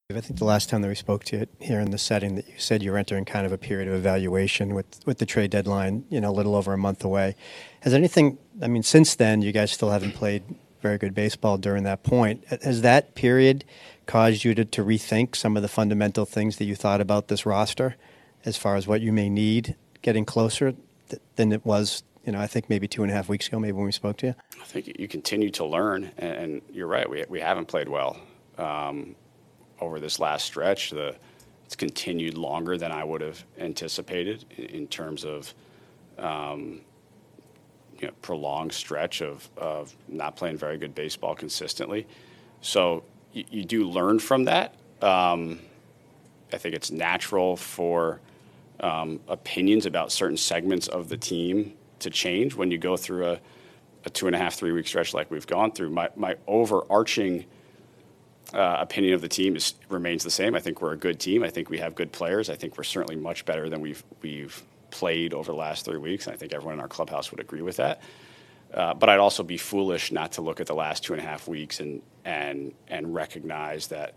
I think the last time that we spoke to you here in the setting that you said you were entering kind of a period of evaluation with the trade deadline, a little over a month away. Has anything, since then, you guys still haven't played very good baseball during that point. Has that period caused you to rethink some of the fundamental things that you thought about this roster as far as what you may need getting closer than it was, I think maybe 2.5 weeks ago, maybe when we spoke to you? I think you continue to learn, and you're right, we haven't played well. Over this last stretch, it's continued longer than I would have anticipated in terms of prolonged stretch of not playing very good baseball consistently. So you do learn from that. I think it's natural for opinions about certain segments of the team to change when you go through a 2.5, 3 week stretch like we've gone through. My overarching opinion of the team remains the same. I think we're a good team. I think we have good players. I think we're certainly much better than we've played over the last 3 weeks. And I think everyone in our clubhouse would agree with that. But I'd also be foolish not to look at the last 2.5 weeks and recognize that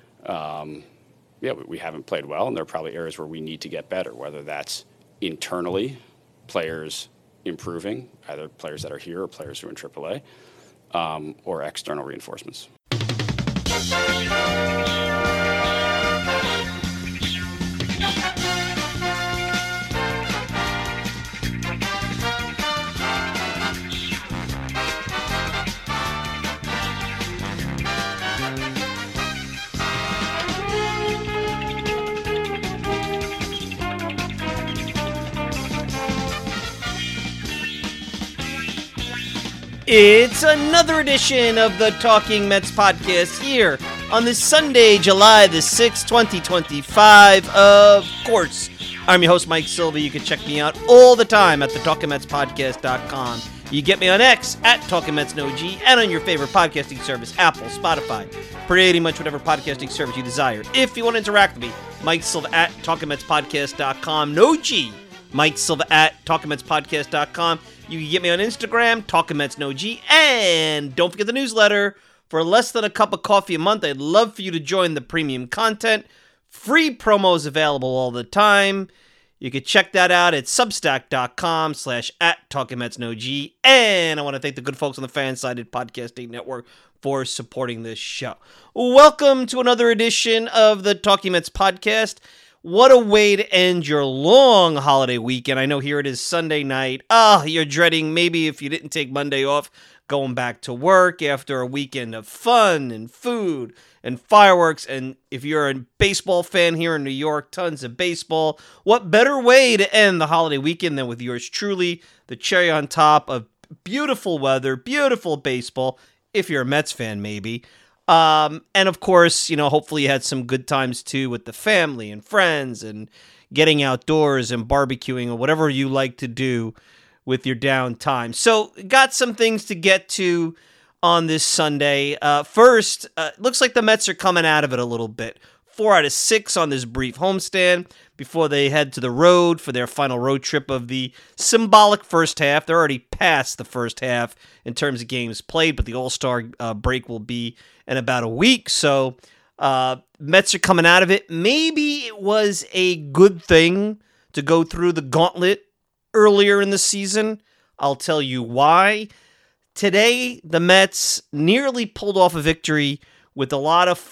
we haven't played well, and there are probably areas where we need to get better, whether that's internally, players improving, either players that are here or players who are in AAA, or external reinforcements. It's another edition of the Talking Mets podcast here on this Sunday, July the 6th, 2025. Of course, I'm your host, Mike Silva. You can check me out all the time at the TalkingMetsPodcast.com. You get me on X at TalkingMetsNoG and on your favorite podcasting service, Apple, Spotify, pretty much whatever podcasting service you desire. If you want to interact with me, Mike Silva at TalkingMetsPodcast.com. No G. Mike Silva at TalkingMetsPodcast.com. You can get me on Instagram, Talking Mets No G, and don't forget the newsletter. For less than a cup of coffee a month, I'd love for you to join the premium content. Free promos available all the time. You can check that out at substack.com/@TalkingMetsNoG. And I want to thank the good folks on the Fansided Podcasting Network for supporting this show. Welcome to another edition of the Talking Mets podcast. What a way to end your long holiday weekend. I know here it is Sunday night. You're dreading, maybe if you didn't take Monday off, going back to work after a weekend of fun and food and fireworks. And if you're a baseball fan here in New York, tons of baseball. What better way to end the holiday weekend than with yours truly, the cherry on top of beautiful weather, beautiful baseball, if you're a Mets fan maybe. And of course, hopefully you had some good times too with the family and friends and getting outdoors and barbecuing or whatever you like to do with your downtime. So got some things to get to on this Sunday. First, looks like the Mets are coming out of it a little bit. 4 out of 6 on this brief homestand before they head to the road for their final road trip of the symbolic first half. They're already past the first half in terms of games played, but the All-Star break will be in about a week. So Mets are coming out of it. Maybe it was a good thing to go through the gauntlet earlier in the season. I'll tell you why. Today, the Mets nearly pulled off a victory with a lot of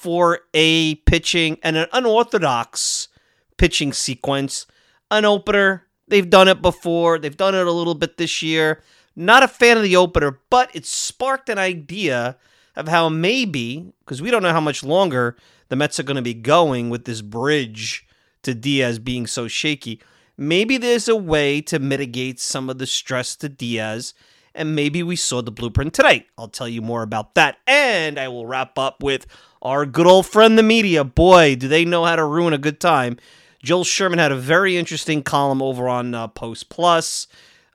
4A pitching and an unorthodox pitching sequence. An opener, they've done it before. They've done it a little bit this year. Not a fan of the opener, but it sparked an idea of how maybe, because we don't know how much longer the Mets are going to be going with this bridge to Diaz being so shaky, maybe there's a way to mitigate some of the stress to Diaz, and maybe we saw the blueprint today. I'll tell you more about that, and I will wrap up with our good old friend, the media. Boy, do they know how to ruin a good time. Joel Sherman had a very interesting column over on Post Plus.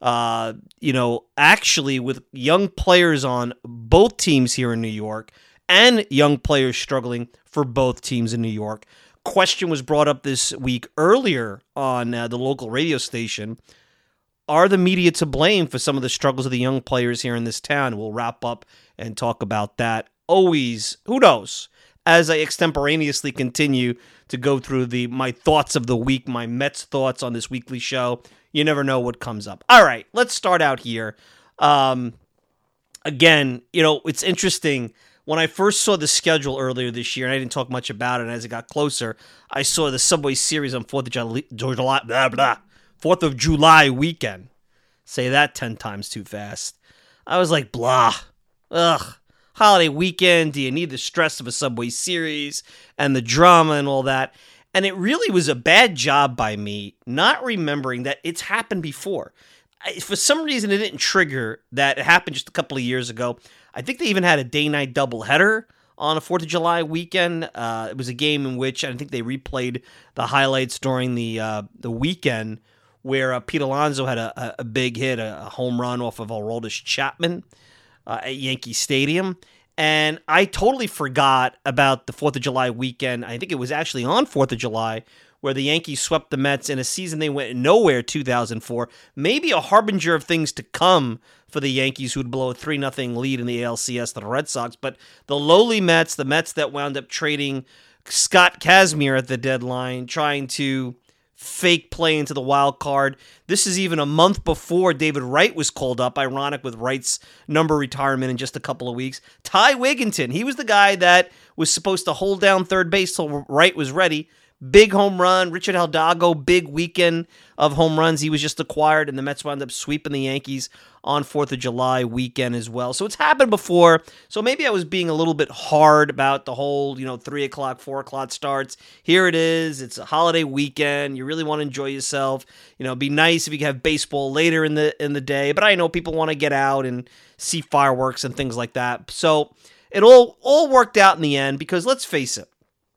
Actually with young players on both teams here in New York and young players struggling for both teams in New York. Question was brought up this week earlier on the local radio station. Are the media to blame for some of the struggles of the young players here in this town? We'll wrap up and talk about that. Always, who knows? as I extemporaneously continue to go through my thoughts of the week, my Mets thoughts on this weekly show. You never know what comes up. All right, let's start out here. Again, it's interesting. When I first saw the schedule earlier this year, and I didn't talk much about it, and as it got closer, I saw the Subway Series on 4th of July weekend. Say that 10 times too fast. I was like, blah. Ugh. Holiday weekend, do you need the stress of a Subway Series and the drama and all that? And it really was a bad job by me not remembering that it's happened before. For some reason, it didn't trigger that it happened just a couple of years ago. I think they even had a day-night doubleheader on a 4th of July weekend. It was a game in which I think they replayed the highlights during the weekend where Pete Alonso had a big hit, a home run off of Aroldis Chapman at Yankee Stadium. And I totally forgot about the 4th of July weekend. I think it was actually on 4th of July where the Yankees swept the Mets in a season they went nowhere, 2004. Maybe a harbinger of things to come for the Yankees, who would blow a 3-0 lead in the ALCS to the Red Sox. But the lowly Mets, the Mets that wound up trading Scott Kazmir at the deadline, trying to fake play into the wild card. This is even a month before David Wright was called up. Ironic with Wright's number retirement in just a couple of weeks. Ty Wigginton, he was the guy that was supposed to hold down third base till Wright was ready. Big home run. Richard Hidalgo, big weekend of home runs. He was just acquired, and the Mets wound up sweeping the Yankees on 4th of July weekend as well. So it's happened before. So maybe I was being a little bit hard about the whole, 3 o'clock, 4 o'clock starts. Here it is. It's a holiday weekend. You really want to enjoy yourself. It'd be nice if you could have baseball later in the day. But I know people want to get out and see fireworks and things like that. So it all worked out in the end because let's face it.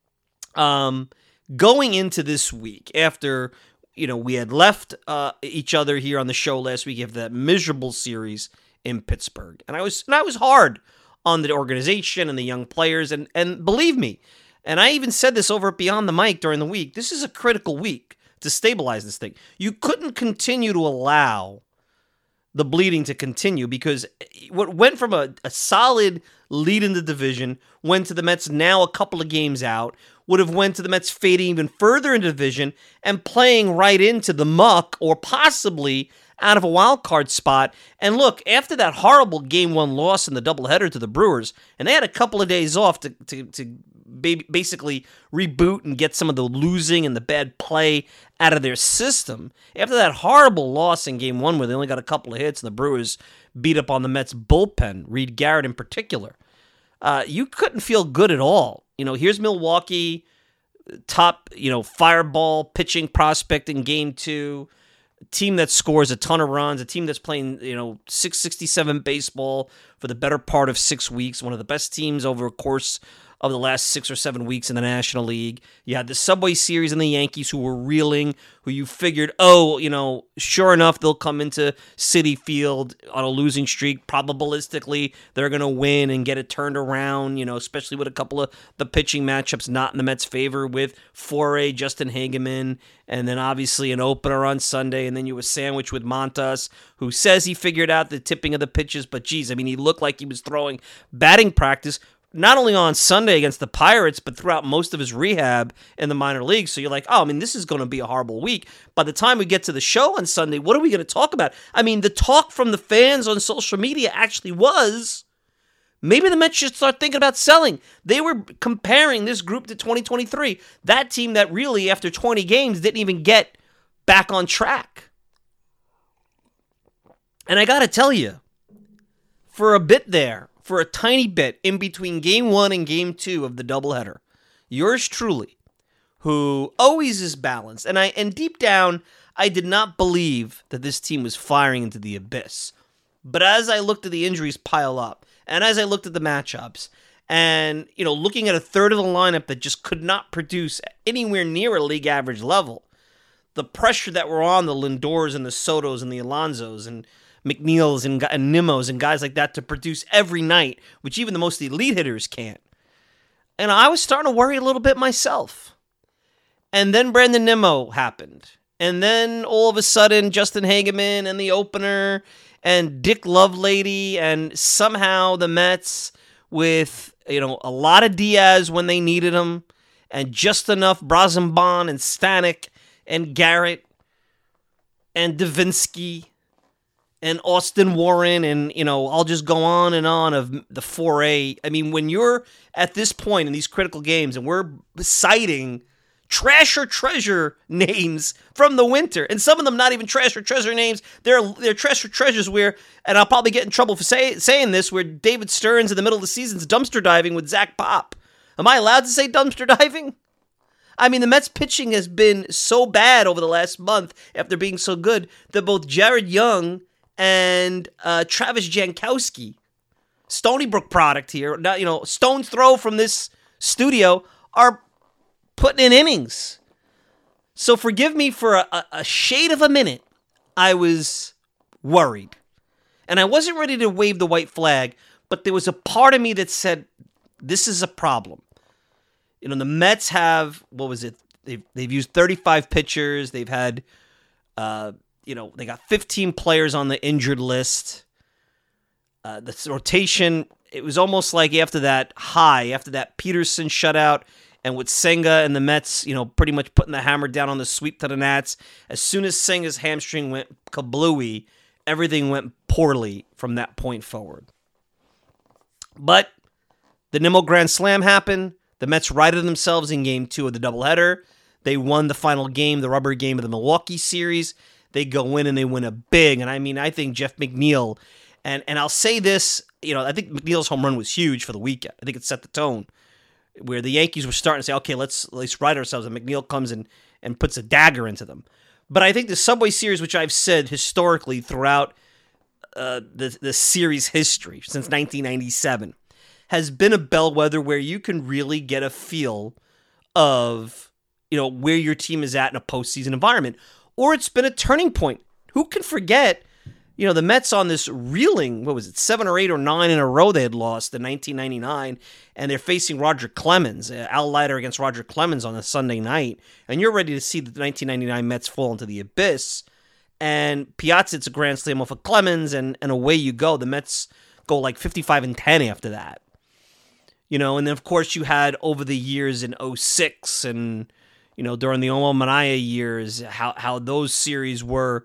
Going into this week, after we had left each other here on the show last week after that miserable series in Pittsburgh, and I was hard on the organization and the young players, and believe me, and I even said this over at Beyond the Mic during the week. This is a critical week to stabilize this thing. You couldn't continue to allow the bleeding to continue because what went from a solid lead in the division went to the Mets now a couple of games out, would have went to the Mets fading even further in the division and playing right into the muck or possibly out of a wild card spot. And look, after that horrible Game 1 loss in the doubleheader to the Brewers, and they had a couple of days off to basically reboot and get some of the losing and the bad play out of their system. After that horrible loss in Game 1 where they only got a couple of hits and the Brewers beat up on the Mets bullpen, Reed Garrett in particular, you couldn't feel good at all. Here's Milwaukee, top, fireball pitching prospect in Game 2, a team that scores a ton of runs, a team that's playing, 667 baseball for the better part of 6 weeks, one of the best teams over a course of the last 6 or 7 weeks in the National League. You had the Subway Series and the Yankees who were reeling, who you figured, sure enough, they'll come into Citi Field on a losing streak. Probabilistically, they're going to win and get it turned around, especially with a couple of the pitching matchups not in the Mets' favor with Foray, Justin Hageman, and then obviously an opener on Sunday, and then you were sandwiched with Montas, who says he figured out the tipping of the pitches, but geez, he looked like he was throwing batting practice not only on Sunday against the Pirates, but throughout most of his rehab in the minor leagues. So you're like, this is going to be a horrible week. By the time we get to the show on Sunday, what are we going to talk about? The talk from the fans on social media actually was, maybe the Mets should start thinking about selling. They were comparing this group to 2023. That team that really, after 20 games, didn't even get back on track. And I got to tell you, for a bit there, for a tiny bit in between Game 1 and Game 2 of the doubleheader, yours truly, who always is balanced, and deep down, I did not believe that this team was firing into the abyss. But as I looked at the injuries pile up, and as I looked at the matchups, and looking at a third of the lineup that just could not produce anywhere near a league average level, the pressure that were on the Lindors and the Sotos and the Alonsos and McNeils and Nimos and guys like that to produce every night, which even the most elite hitters can't. And I was starting to worry a little bit myself. And then Brandon Nimmo happened. And then all of a sudden, Justin Hageman and the opener and Dick Lovelady, and somehow the Mets with a lot of Diaz when they needed him, and just enough Brazenban and Stanek and Garrett and Davinsky and Austin Warren, and, I'll just go on and on of the 4A. I mean, when you're at this point in these critical games and we're citing trash or treasure names from the winter, and some of them not even trash or treasure names, they're trash or treasures where, and I'll probably get in trouble for saying this, where David Stearns in the middle of the season's dumpster diving with Zach Pop. Am I allowed to say dumpster diving? I mean, the Mets pitching has been so bad over the last month after being so good that both Jared Young and Travis Jankowski, Stony Brook product here, stone's throw from this studio, are putting in innings. So forgive me for a shade of a minute. I was worried. And I wasn't ready to wave the white flag, but there was a part of me that said, this is a problem. The Mets have, what was it? They've used 35 pitchers. They've had, they got 15 players on the injured list. The rotation, it was almost like after that Peterson shutout, and with Senga and the Mets, pretty much putting the hammer down on the sweep to the Nats, as soon as Senga's hamstring went kablooey, everything went poorly from that point forward. But the Nimmo Grand Slam happened. The Mets righted themselves in Game 2 of the doubleheader. They won the final game, the rubber game of the Milwaukee series. They go in and they win a big. And I think Jeff McNeil, and I'll say this, I think McNeil's home run was huge for the weekend. I think it set the tone, where the Yankees were starting to say, okay, let's right ourselves, and McNeil comes and puts a dagger into them. But I think the Subway Series, which I've said historically throughout the series history since 1997, has been a bellwether where you can really get a feel of, where your team is at in a postseason environment. Or it's been a turning point. Who can forget, the Mets on this reeling, 7 or 8 or 9 in a row they had lost in 1999, and they're facing Roger Clemens, Al Leiter against Roger Clemens on a Sunday night, and you're ready to see the 1999 Mets fall into the abyss, and Piazza hits a grand slam off of Clemens, and away you go. The Mets go like 55-10 after that. And then, of course, you had over the years in 06 and, during the Omar Minaya years, how those series were,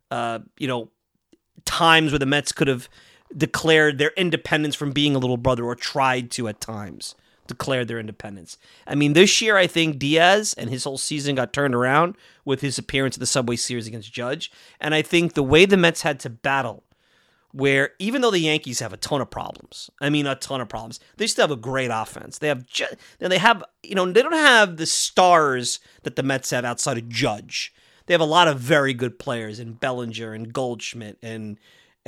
times where the Mets could have declared their independence from being a little brother, or tried to at times declare their independence. I mean, this year, I think Diaz and his whole season got turned around with his appearance at the Subway Series against Judge. And I think the way the Mets had to battle, where even though the Yankees have a ton of problems, they still have a great offense. They have, they don't have the stars that the Mets have outside of Judge. They have a lot of very good players in Bellinger and Goldschmidt and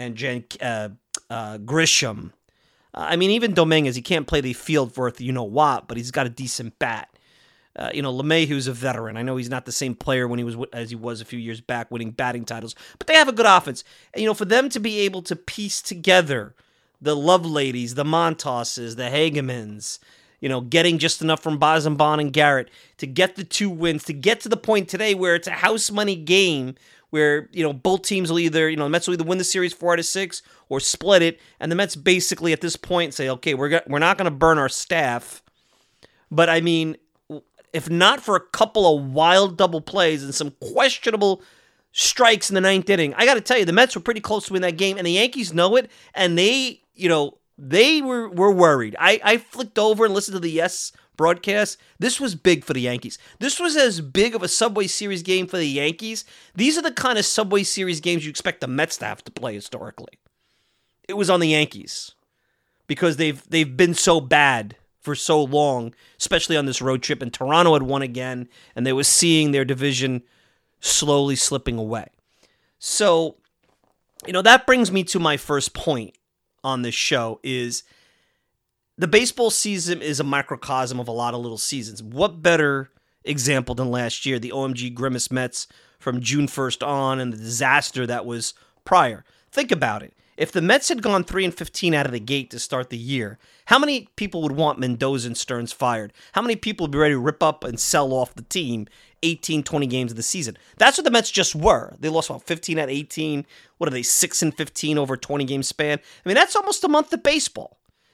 Grisham. Even Dominguez, he can't play the field worth what, but he's got a decent bat. LeMahieu's a veteran. I know he's not the same player as he was a few years back, winning batting titles, but they have a good offense. And, for them to be able to piece together the Loveladies, the Montoses, the Hagemans, getting just enough from Brazenban and Garrett to get the 2 wins, to get to the point today where it's a house money game, where, both teams will either, the Mets will either win the series 4-6 or split it, and the Mets basically at this point say, okay, we're not going to burn our staff. But if not for a couple of wild double plays and some questionable strikes in the 9th inning, I got to tell you, the Mets were pretty close to win that game, and the Yankees know it, and they were worried. I flicked over and listened to the Yes broadcast. This was big for the Yankees. This was as big of a Subway Series game for the Yankees. These are the kind of Subway Series games you expect the Mets to have to play historically. It was on the Yankees because they've been so bad for so long, especially on this road trip, and Toronto had won again, and they were seeing their division slowly slipping away. So, that brings me to my first point on this show is the baseball season is a microcosm of a lot of little seasons. What better example than last year, the OMG Grimace Mets from June 1st on, and the disaster that was prior. Think about it. If the Mets had gone 3-15 out of the gate to start the year, how many people would want Mendoza and Stearns fired? How many people would be ready to rip up and sell off the team 18, 20 games of the season? That's what the Mets just were. They lost about 15 out of 18. What are they, 6-15 over a 20-game span? That's almost a month of baseball.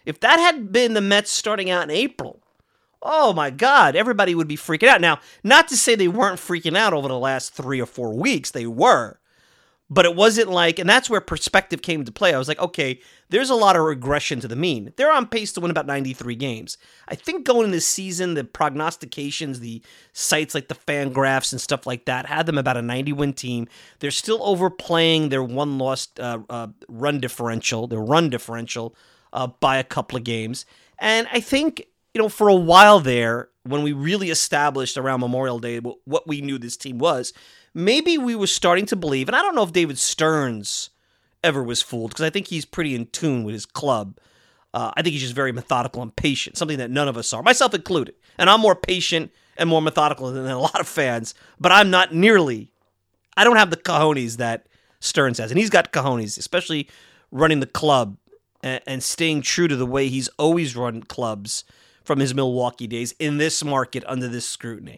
If that had been the Mets starting out in April, oh my God, everybody would be freaking out. Now, not to say they weren't freaking out over the last 3 or 4 weeks, they were. But it wasn't like, and that's where perspective came into play. I was like, okay, there's a lot of regression to the mean. They're on pace to win about 93 games. I think going into this season, the prognostications, the sites like the Fangraphs and stuff like that had them about a 90-win team. They're still overplaying their one-loss run differential, by a couple of games. And I think, for a while there, when we really established around Memorial Day what we knew this team was, maybe we were starting to believe, and I don't know if David Stearns ever was fooled, because I think he's pretty in tune with his club. I think he's just very methodical and patient, something that none of us are, myself included. And I'm more patient and more methodical than a lot of fans, but I don't have the cojones that Stearns has. And he's got cojones, especially running the club and staying true to the way he's always run clubs from his Milwaukee days in this market under this scrutiny.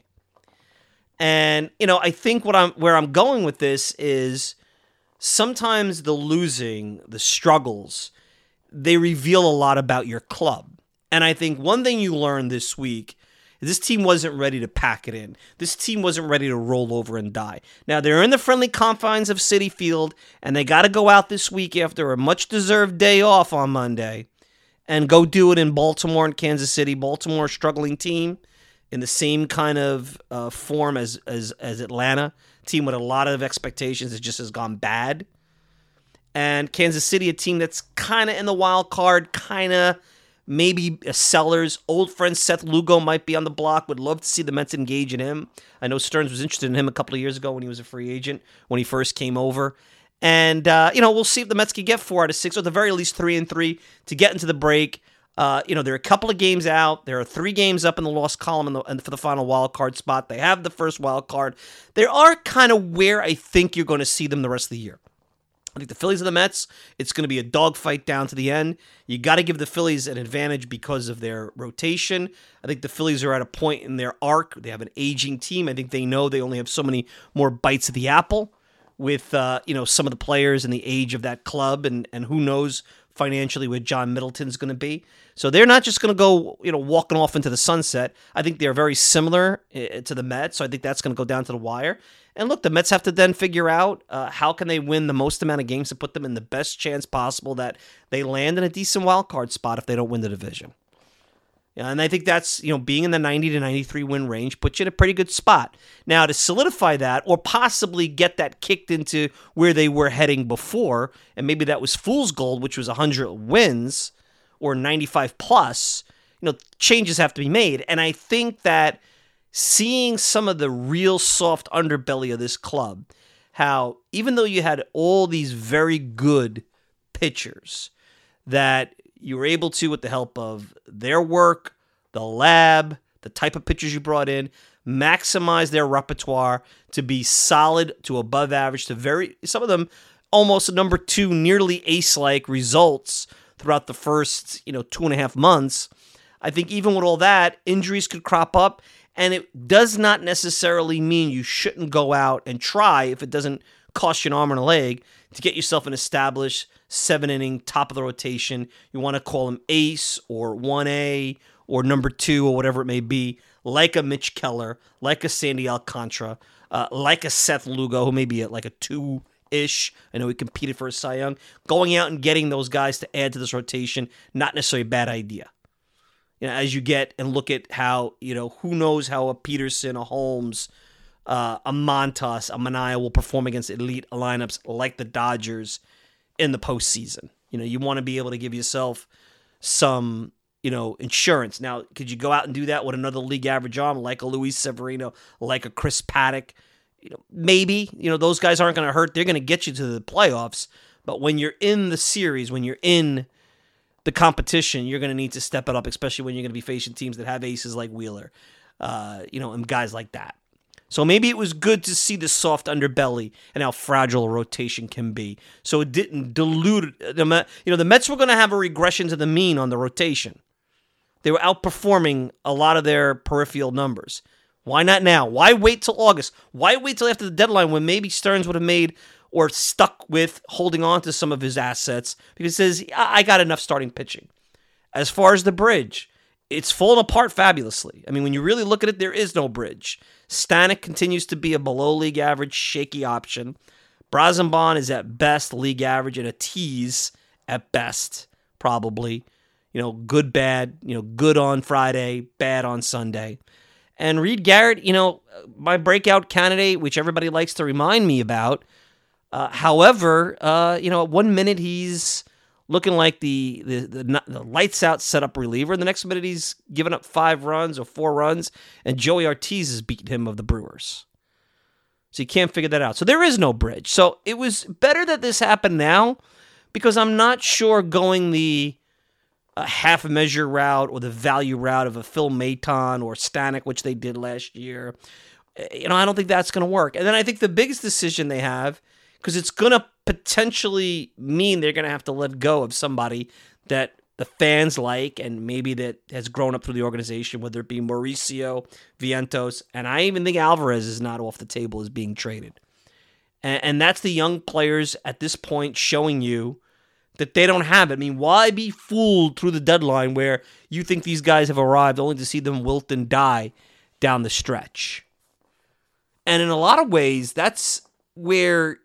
And, I think where I'm going with this is sometimes the losing, the struggles, they reveal a lot about your club. And I think one thing you learned this week is this team wasn't ready to pack it in. This team wasn't ready to roll over and die. Now, they're in the friendly confines of Citi Field, and they got to go out this week after a much-deserved day off on Monday and go do it in Baltimore and Kansas City. Baltimore, struggling team, in the same kind of form as Atlanta, team with a lot of expectations that just has gone bad. And Kansas City, a team that's kind of in the wild card, kind of maybe a sellers. Old friend Seth Lugo might be on the block. Would love to see the Mets engage in him. I know Stearns was interested in him a couple of years ago when he was a free agent, when he first came over. And, we'll see if the Mets can get 4 out of 6, or at the very least 3-3 to get into the break. They're a couple of games out. There are 3 games up in the loss column for the final wild card spot. They have the first wild card. They are kind of where I think you're going to see them the rest of the year. I think the Phillies and the Mets, it's going to be a dogfight down to the end. You got to give the Phillies an advantage because of their rotation. I think the Phillies are at a point in their arc. They have an aging team. I think they know they only have so many more bites of the apple with some of the players and the age of that club, and who knows financially where John Middleton's going to be. So they're not just going to go, walking off into the sunset. I think they're very similar to the Mets, so I think that's going to go down to the wire. And look, the Mets have to then figure out how can they win the most amount of games to put them in the best chance possible that they land in a decent wild card spot if they don't win the division. Yeah, and I think that's, being in the 90 to 93 win range puts you in a pretty good spot. Now, to solidify that, or possibly get that kicked into where they were heading before, and maybe that was fool's gold, which was 100 wins or 95 plus, changes have to be made. And I think that seeing some of the real soft underbelly of this club, how even though you had all these very good pitchers that you were able to, with the help of their work, the lab, the type of pitchers you brought in, maximize their repertoire to be solid to above average to some of them almost number 2, nearly ace-like results throughout the first, 2.5 months. I think even with all that, injuries could crop up, and it does not necessarily mean you shouldn't go out and try, if it doesn't cost you an arm and a leg, to get yourself an established 7-inning top of the rotation. You want to call him ace or 1A or number 2 or whatever it may be, like a Mitch Keller, like a Sandy Alcantara, like a Seth Lugo, who may be at like a 2-ish. I know he competed for a Cy Young. Going out and getting those guys to add to this rotation, not necessarily a bad idea. As you get and look at how, who knows how a Peterson, a Holmes, a Montas, a Manaea will perform against elite lineups like the Dodgers in the postseason. You want to be able to give yourself some, insurance. Now, could you go out and do that with another league average arm like a Luis Severino, like a Chris Paddock? Maybe. Those guys aren't going to hurt. They're going to get you to the playoffs. But when you're in the series, when you're in the competition, you're going to need to step it up, especially when you're going to be facing teams that have aces like Wheeler, and guys like that. So maybe it was good to see the soft underbelly and how fragile a rotation can be. So it didn't dilute the Mets were going to have a regression to the mean on the rotation. They were outperforming a lot of their peripheral numbers. Why not now? Why wait till August? Why wait till after the deadline when maybe Stearns would have made or stuck with holding on to some of his assets because he says, I got enough starting pitching. As far as the bridge, it's fallen apart fabulously. I mean, when you really look at it, there is no bridge. Stanek continues to be a below-league average, shaky option. Brazenbon is at best league average and a tease at best, probably. Good, bad, good on Friday, bad on Sunday. And Reed Garrett, my breakout candidate, which everybody likes to remind me about. However, at 1 minute he's looking like the lights out setup reliever. The next minute he's given up 5 runs or 4 runs, and Joey Ortiz has beaten him of the Brewers. So you can't figure that out. So there is no bridge. So it was better that this happened now, because I'm not sure going the half measure route or the value route of a Phil Maton or Stanek, which they did last year. I don't think that's going to work. And then I think the biggest decision they have, because it's going to potentially mean they're going to have to let go of somebody that the fans like and maybe that has grown up through the organization, whether it be Mauricio, Vientos, and I even think Alvarez is not off the table as being traded. And that's the young players at this point showing you that they don't have it. I mean, why be fooled through the deadline where you think these guys have arrived only to see them wilt and die down the stretch? And in a lot of ways, that's where,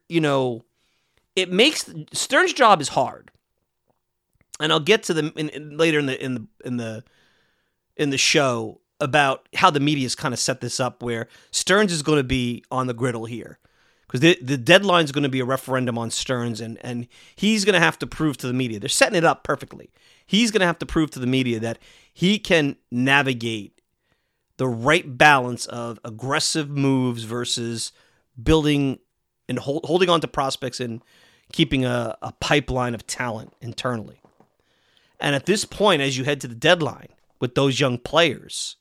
it makes Stearns' job is hard. And I'll get to them later in the show about how the media's kind of set this up, where Stearns is going to be on the griddle here. Because the deadline is going to be a referendum on Stearns, and he's going to have to prove to the media. They're setting it up perfectly. He's going to have to prove to the media that he can navigate the right balance of aggressive moves versus building and holding on to prospects and keeping a pipeline of talent internally. And at this point, as you head to the deadline with those young players,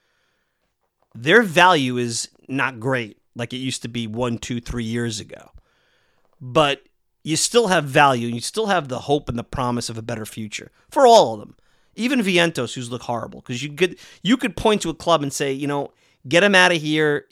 their value is not great like it used to be 1, 2, 3 years ago. But you still have value, and you still have the hope and the promise of a better future for all of them. Even Vientos, who's look horrible, because you could point to a club and say, get him out of here.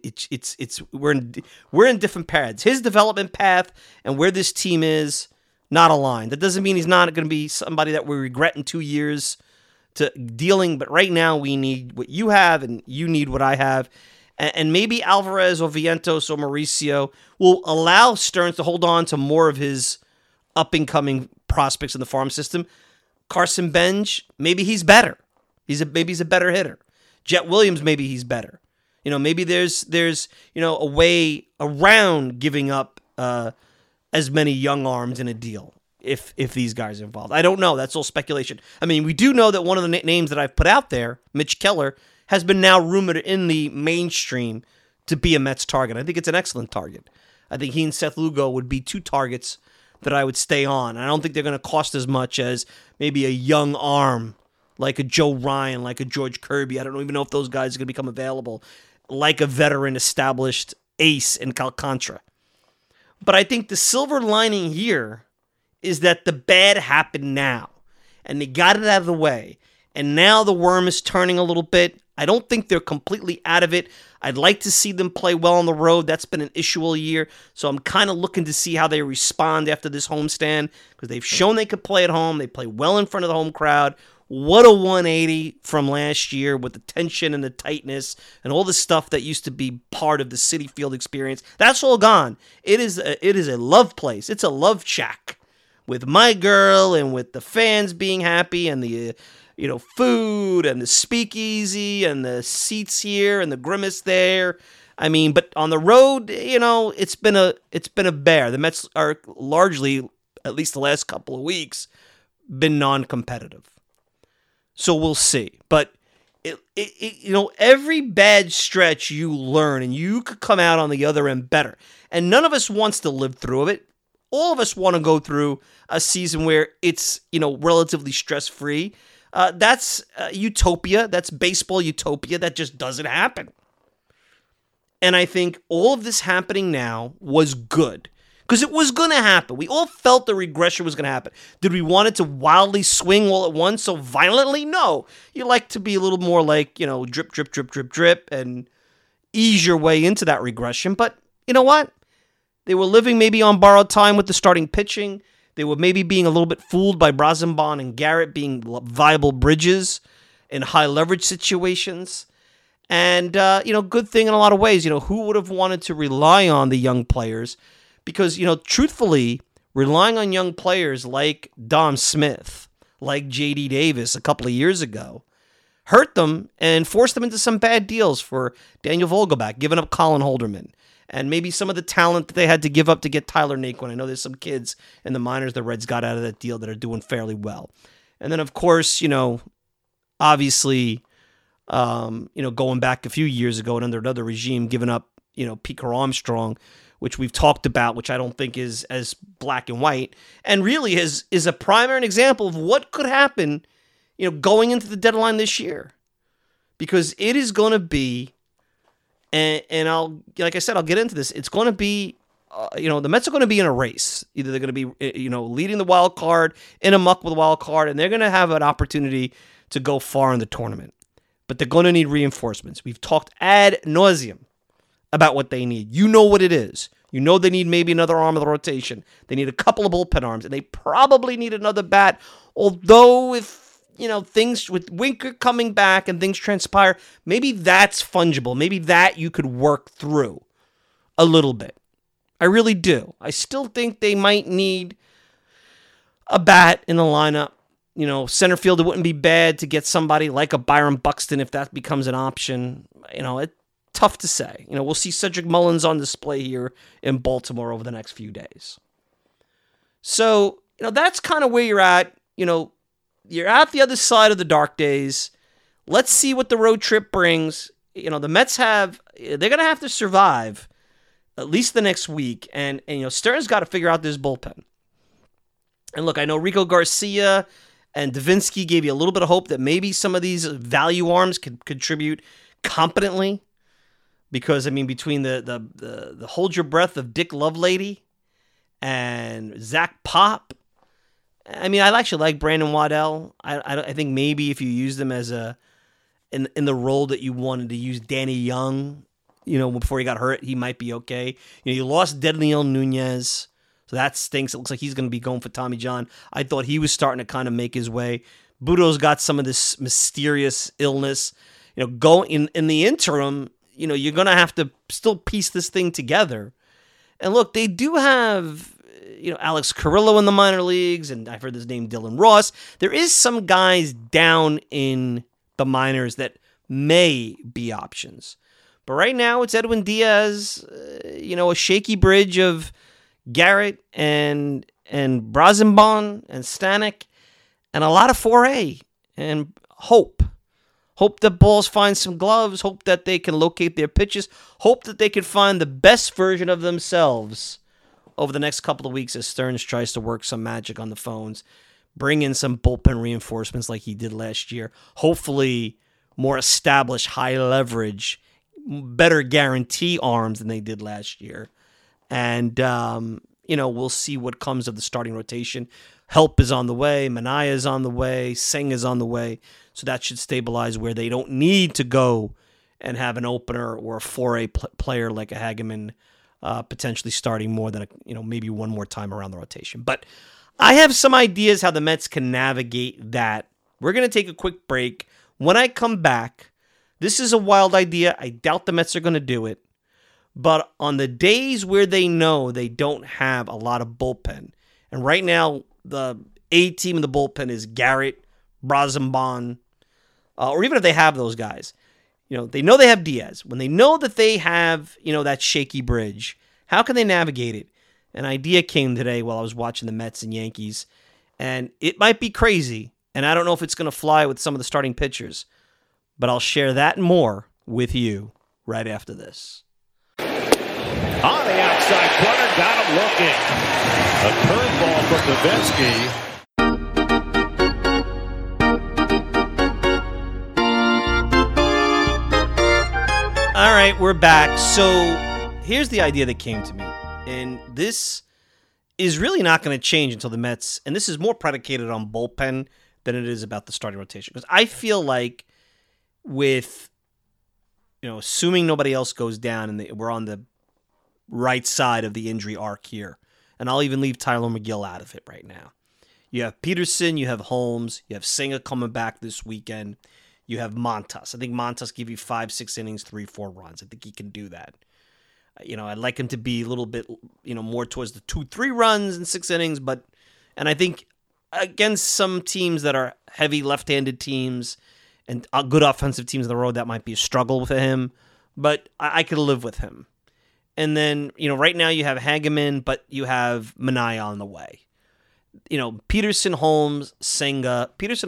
We're in different paths. His development path and where this team is not aligned. That doesn't mean he's not going to be somebody that we regret in 2 years to dealing. But right now, we need what you have, and you need what I have. And maybe Alvarez or Vientos or Mauricio will allow Stearns to hold on to more of his up-and-coming prospects in the farm system. Carson Benj, maybe he's better. Maybe he's a better hitter. Jet Williams, maybe he's better. Maybe there's a way around giving up as many young arms in a deal if these guys are involved. I don't know. That's all speculation. I mean, we do know that one of the names that I've put out there, Mitch Keller, has been now rumored in the mainstream to be a Mets target. I think it's an excellent target. I think he and Seth Lugo would be 2 targets that I would stay on. I don't think they're going to cost as much as maybe a young arm like a Joe Ryan, like a George Kirby. I don't even know if those guys are going to become available, like a veteran established ace in Alcantara. But I think the silver lining here is that the bad happened now, and they got it out of the way. And now the worm is turning a little bit. I don't think they're completely out of it. I'd like to see them play well on the road. That's been an issue all year. So I'm kind of looking to see how they respond after this homestand, because they've shown they could play at home. They play well in front of the home crowd. What a 180 from last year with the tension and the tightness and all the stuff that used to be part of the Citi Field experience. That's all gone. It is a love place. It's a love shack with my girl and with the fans being happy and the food and the speakeasy and the seats here and the Grimace there. I mean, but on the road, it's been a bear. The Mets are largely, at least the last couple of weeks, been non-competitive. So we'll see. But every bad stretch you learn, and you could come out on the other end better. And none of us wants to live through it. All of us want to go through a season where it's relatively stress-free. That's utopia. That's baseball utopia. That just doesn't happen. And I think all of this happening now was good, because it was going to happen. We all felt the regression was going to happen. Did we want it to wildly swing all at once so violently? No. You like to be a little more like, drip, drip, drip, drip, drip, and ease your way into that regression. But you know what? They were living maybe on borrowed time with the starting pitching. They were maybe being a little bit fooled by Brazenbon and Garrett being viable bridges in high leverage situations. And, good thing in a lot of ways. Who would have wanted to rely on the young players? Because, truthfully, relying on young players like Dom Smith, like J.D. Davis a couple of years ago, hurt them and forced them into some bad deals for Daniel Vogelback, giving up Colin Holderman. And maybe some of the talent that they had to give up to get Tyler Naquin. I know there's some kids in the minors the Reds got out of that deal that are doing fairly well. And then, of course, obviously, going back a few years ago and under another regime, giving up, Pete Armstrong, which we've talked about, which I don't think is as black and white, and really is a primary example of what could happen, going into the deadline this year. Because it is going to be, and I'll get into this. It's going to be, the Mets are going to be in a race. Either they're going to be, leading the wild card, in a muck with the wild card, and they're going to have an opportunity to go far in the tournament. But they're going to need reinforcements. We've talked ad nauseum about what they need. You know what it is. They need maybe another arm of the rotation. They need a couple of bullpen arms, and they probably need another bat. Although if things with Winker coming back and things transpire, maybe that's fungible. Maybe that you could work through a little bit. I really do. I still think they might need a bat in the lineup. Center field, it wouldn't be bad to get somebody like a Byron Buxton if that becomes an option. It's tough to say. We'll see Cedric Mullins on display here in Baltimore over the next few days. So, that's kind of where you're at. You're at the other side of the dark days. Let's see what the road trip brings. The Mets they're going to have to survive at least the next week. And Stearns got to figure out this bullpen. And look, I know Rico Garcia and Davinsky gave you a little bit of hope that maybe some of these value arms could contribute competently. Because, between the hold your breath of Dick Lovelady and Zach Pop, I actually like Brandon Waddell. I think maybe if you use them as in the role that you wanted to use Danny Young, before he got hurt, he might be okay. You lost Dedleon Nunez, so that stinks. It looks like he's going to be going for Tommy John. I thought he was starting to kind of make his way. Budo's got some of this mysterious illness. Go in the interim, you're going to have to still piece this thing together. And look, they do have Alex Carrillo in the minor leagues, and I've heard this name, Dylan Ross. There is some guys down in the minors that may be options. But right now, it's Edwin Diaz, a shaky bridge of Garrett and Brazenbon and Stanek, and a lot of 4A and hope. Hope that balls find some gloves. Hope that they can locate their pitches. Hope that they can find the best version of themselves over the next couple of weeks as Stearns tries to work some magic on the phones, bring in some bullpen reinforcements like he did last year. Hopefully more established, high leverage, better guarantee arms than they did last year. And, we'll see what comes of the starting rotation. Help is on the way. Manaya is on the way. Singh is on the way. So that should stabilize where they don't need to go and have an opener or a 4A player like a Hageman potentially starting more than maybe one more time around the rotation. But I have some ideas how the Mets can navigate that. We're going to take a quick break. When I come back, this is a wild idea. I doubt the Mets are going to do it. But on the days where they know they don't have a lot of bullpen, and right now the A team in the bullpen is Garrett, Brazenbon, or even if they have those guys, they know they have Diaz. When they know that they have, that shaky bridge, how can they navigate it? An idea came today while I was watching the Mets and Yankees, and it might be crazy, and I don't know if it's going to fly with some of the starting pitchers, but I'll share that and more with you right after this. On the outside corner, got him looking. A curveball from Davinsky. All right, we're back. So here's the idea that came to me. And this is really not going to change until the Mets, and this is more predicated on bullpen than it is about the starting rotation. Because I feel like with, assuming nobody else goes down and we're on the right side of the injury arc here, And I'll even leave Tyler McGill out of it right now. You have Peterson, you have Holmes, you have Senga coming back this weekend. You have Montas. I think Montas give you 5-6 innings, 3-4 runs. I think he can do that. I'd like him to be a little bit, more towards the 2-3 runs in 6 innings, and I think against some teams that are heavy left-handed teams and good offensive teams on the road, that might be a struggle with him, but I could live with him. And then, right now you have Hageman, but you have Minaya on the way. Peterson, Holmes, Senga,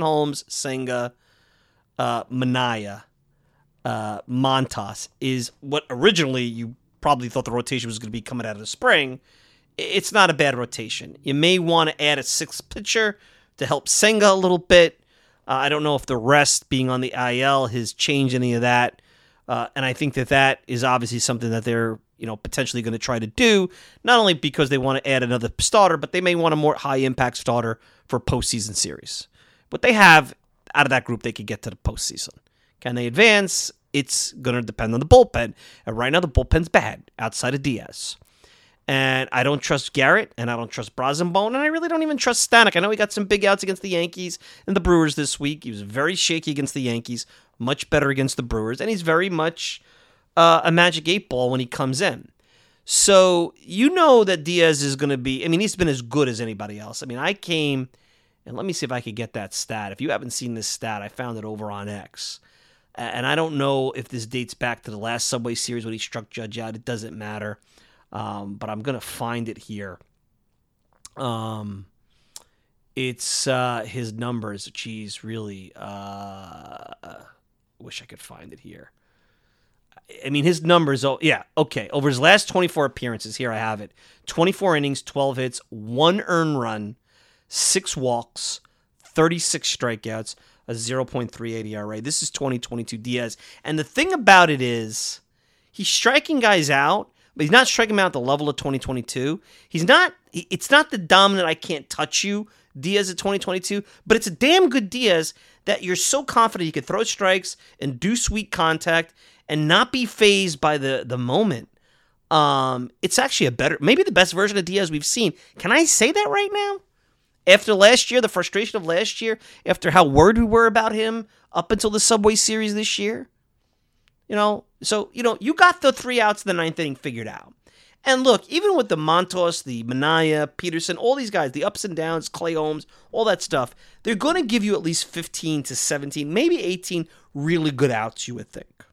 Minaya, Montas is what originally you probably thought the rotation was going to be coming out of the spring. It's not a bad rotation. You may want to add a 6th pitcher to help Senga a little bit. I don't know if the rest being on the IL has changed any of that. And I think that is obviously something that they're potentially going to try to do, not only because they want to add another starter, but they may want a more high-impact starter for postseason series. But they have, out of that group, they could get to the postseason. Can they advance? It's going to depend on the bullpen. And right now, the bullpen's bad outside of Diaz. And I don't trust Garrett, and I don't trust Brazenbone, and I really don't even trust Stanek. I know he got some big outs against the Yankees and the Brewers this week. He was very shaky against the Yankees, much better against the Brewers, and he's very much a magic 8-ball when he comes in. So that Diaz is going to be, he's been as good as anybody else. I came, and let me see if I could get that stat. If you haven't seen this stat, I found it over on X. And I don't know if this dates back to the last Subway Series when he struck Judge out. It doesn't matter. But I'm going to find it here. It's his numbers. Geez, really. Wish I could find it here. His numbers. Oh, yeah. Okay. Over his last 24 appearances, here I have it. 24 innings, 12 hits, 1 earned run, 6 walks, 36 strikeouts, a 0.38 ERA. This is 2022 Diaz. And the thing about it is, he's striking guys out, but he's not striking them out at the level of 2022. It's not the dominant, I can't touch you Diaz of 2022, but it's a damn good Diaz that you're so confident you could throw strikes and do sweet contact and not be fazed by the moment. It's actually maybe the best version of Diaz we've seen. Can I say that right now? After last year, the frustration of last year, after how worried we were about him up until the Subway Series this year? You got the 3 outs in the 9th inning figured out. And look, even with the Montas, the Minaya, Peterson, all these guys, the ups and downs, Clay Holmes, all that stuff, they're going to give you at least 15 to 17, maybe 18 really good outs, you would think.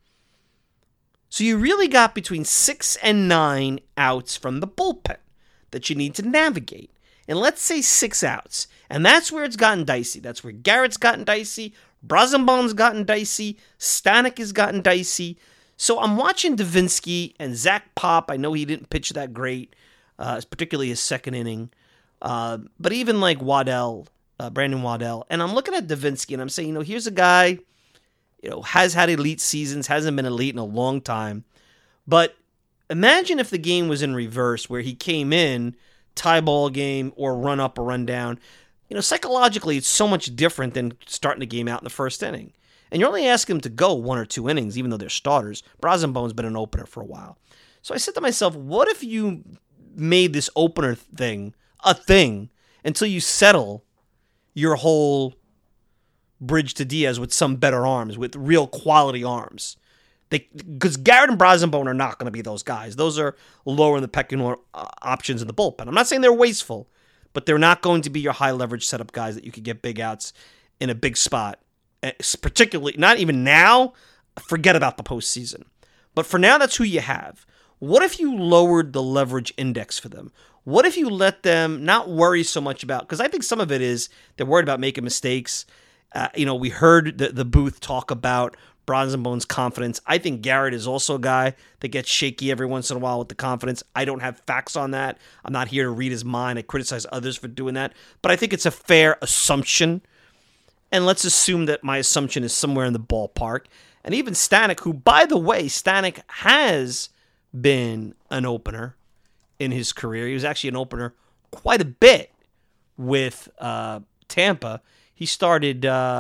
So you really got between 6 and 9 outs from the bullpen that you need to navigate. And let's say 6 outs. And that's where it's gotten dicey. That's where Garrett's gotten dicey. Brazenbone's gotten dicey. Stanek has gotten dicey. So I'm watching Devinsky and Zach Pop. I know he didn't pitch that great, particularly his second inning. But even like Waddell, Brandon Waddell. And I'm looking at Devinsky and I'm saying, here's a guy, has had elite seasons, hasn't been elite in a long time. But imagine if the game was in reverse where he came in, tie ball game or run up or run down. Psychologically, it's so much different than starting the game out in the first inning. And you're only asking them to go 1 or 2 innings, even though they're starters. Brazenbone's been an opener for a while. So I said to myself, what if you made this opener thing a thing until you settle your whole bridge to Diaz with some better arms, with real quality arms? Because Garrett and Brazenbone are not going to be those guys. Those are lower in the pecking order options in the bullpen. I'm not saying they're wasteful, but they're not going to be your high leverage setup guys that you could get big outs in a big spot. Particularly, not even now, forget about the postseason. But for now, that's who you have. What if you lowered the leverage index for them? What if you let them not worry so much about, because I think some of it is they're worried about making mistakes. We heard the booth talk about Brazenbone's confidence. I think Garrett is also a guy that gets shaky every once in a while with the confidence. I don't have facts on that. I'm not here to read his mind. I criticize others for doing that. But I think it's a fair assumption. And let's assume that my assumption is somewhere in the ballpark. And even Stanek, who, by the way, Stanek has been an opener in his career. He was actually an opener quite a bit with Tampa. He started,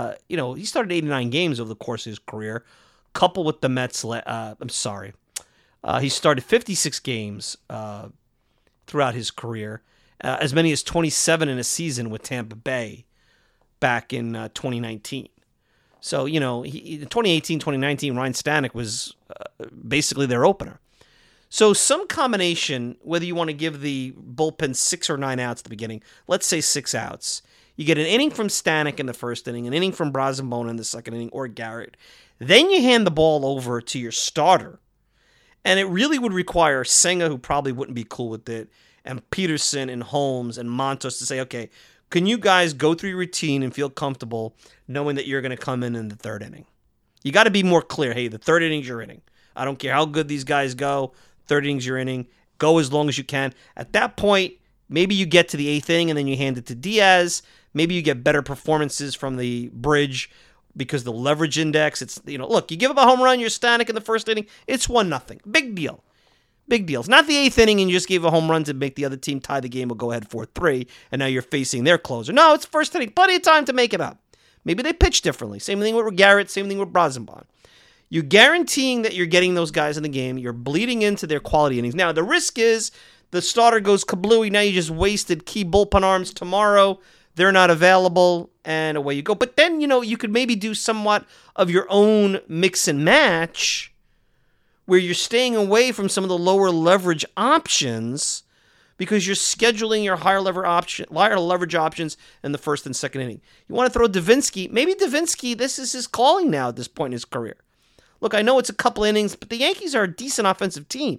89 games over the course of his career, coupled with the Mets. He started 56 games throughout his career, as many as 27 in a season with Tampa Bay back in 2019. So, 2018, 2019, Ryan Stanek was basically their opener. So some combination, whether you want to give the bullpen 6 or 9 outs at the beginning, let's say 6 outs. You get an inning from Stanek in the first inning, an inning from Brazimbona in the second inning, or Garrett. Then you hand the ball over to your starter. And it really would require Senga, who probably wouldn't be cool with it, and Peterson and Holmes and Montos to say, okay, can you guys go through your routine and feel comfortable knowing that you're going to come in the third inning? You got to be more clear. Hey, the third inning's your inning. I don't care how good these guys go. Third inning's your inning. Go as long as you can. At that point, maybe you get to the 8th inning and then you hand it to Diaz. Maybe you get better performances from the bridge because the leverage index. It's look, you give up a home run, you're Stanek in the first inning. It's 1-0. Big deal. Big deal. It's not the 8th inning and you just gave a home run to make the other team tie the game or go ahead 4-3, and now you're facing their closer. No, it's first inning. Plenty of time to make it up. Maybe they pitch differently. Same thing with Garrett. Same thing with Brazimbon. You're guaranteeing that you're getting those guys in the game. You're bleeding into their quality innings. Now, the risk is the starter goes kablooey. Now you just wasted key bullpen arms. Tomorrow, they're not available, and away you go. But then, you could maybe do somewhat of your own mix and match where you're staying away from some of the lower leverage options because you're scheduling your higher leverage options in the first and second inning. You want to throw Davinsky. Maybe Davinsky, this is his calling now at this point in his career. Look, I know it's a couple innings, but the Yankees are a decent offensive team.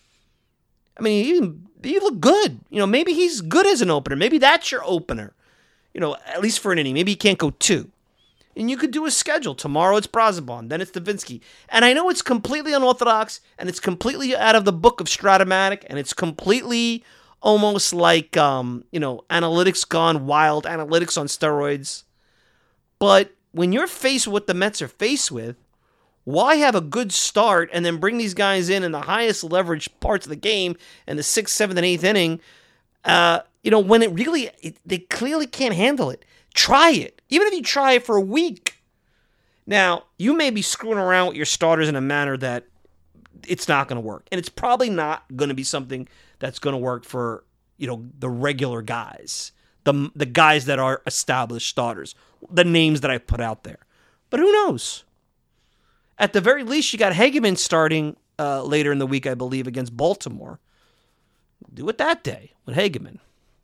I mean, he look good. Maybe he's good as an opener. Maybe that's your opener, at least for an inning. Maybe he can't go 2. And you could do a schedule. Tomorrow it's Brazimbon, then it's Davinsky. And I know it's completely unorthodox, and it's completely out of the book of Stratomatic, and it's completely almost like, analytics gone wild, analytics on steroids. But when you're faced with what the Mets are faced with, why have a good start and then bring these guys in the highest leverage parts of the game in the 6th, 7th, and 8th inning, when they clearly can't handle it? Try it. Even if you try it for a week. Now, you may be screwing around with your starters in a manner that it's not going to work. And it's probably not going to be something that's going to work for, the regular guys. The guys that are established starters. The names that I put out there. But who knows? At the very least, you got Hageman starting later in the week, I believe, against Baltimore. Do it that day with Hageman.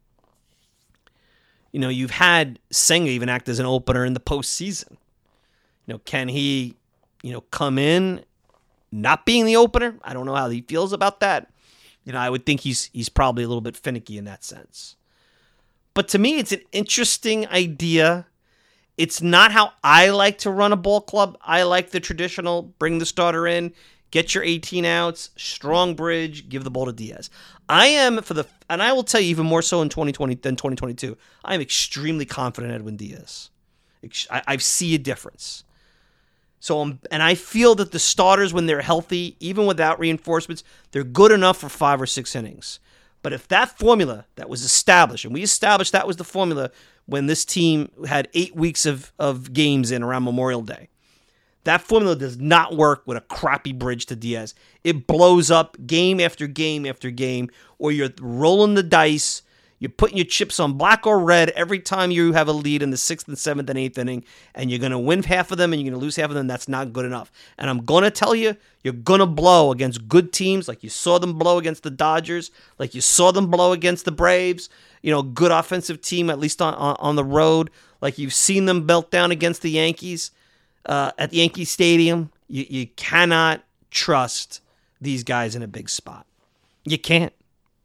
You've had Senga even act as an opener in the postseason. Can he, come in not being the opener? I don't know how he feels about that. I would think he's probably a little bit finicky in that sense. But to me, it's an interesting idea. It's not how I like to run a ball club. I like the traditional, bring the starter in, get your 18 outs, strong bridge, give the ball to Diaz. And I will tell you even more so in 2020 than 2022, I am extremely confident in Edwin Diaz. I see a difference. And I feel that the starters, when they're healthy, even without reinforcements, they're good enough for 5 or 6 innings. But if that formula that was established, and we established that was the formula when this team had 8 weeks of games in around Memorial Day, that formula does not work with a crappy bridge to Diaz. It blows up game after game after game, or you're rolling the dice. You're putting your chips on black or red every time you have a lead in the 6th and 7th and 8th inning, and you're going to win half of them and you're going to lose half of them. That's not good enough. And I'm going to tell you, you're going to blow against good teams like you saw them blow against the Dodgers, like you saw them blow against the Braves, good offensive team, at least on the road, like you've seen them belt down against the Yankees at the Yankee Stadium. You cannot trust these guys in a big spot. You can't.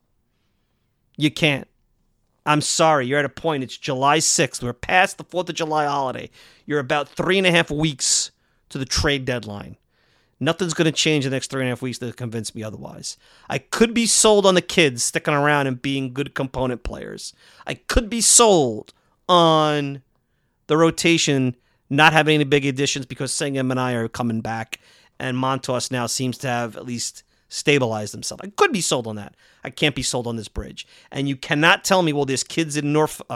You can't. I'm sorry, you're at a point. It's July 6th. We're past the 4th of July holiday. You're about 3.5 weeks to the trade deadline. Nothing's going to change in the next 3.5 weeks to convince me otherwise. I could be sold on the kids sticking around and being good component players. I could be sold on the rotation not having any big additions because Senga and I are coming back, and Montos now seems to have at least stabilized himself. I could be sold on that. I can't be sold on this bridge. And you cannot tell me, well, there's kids in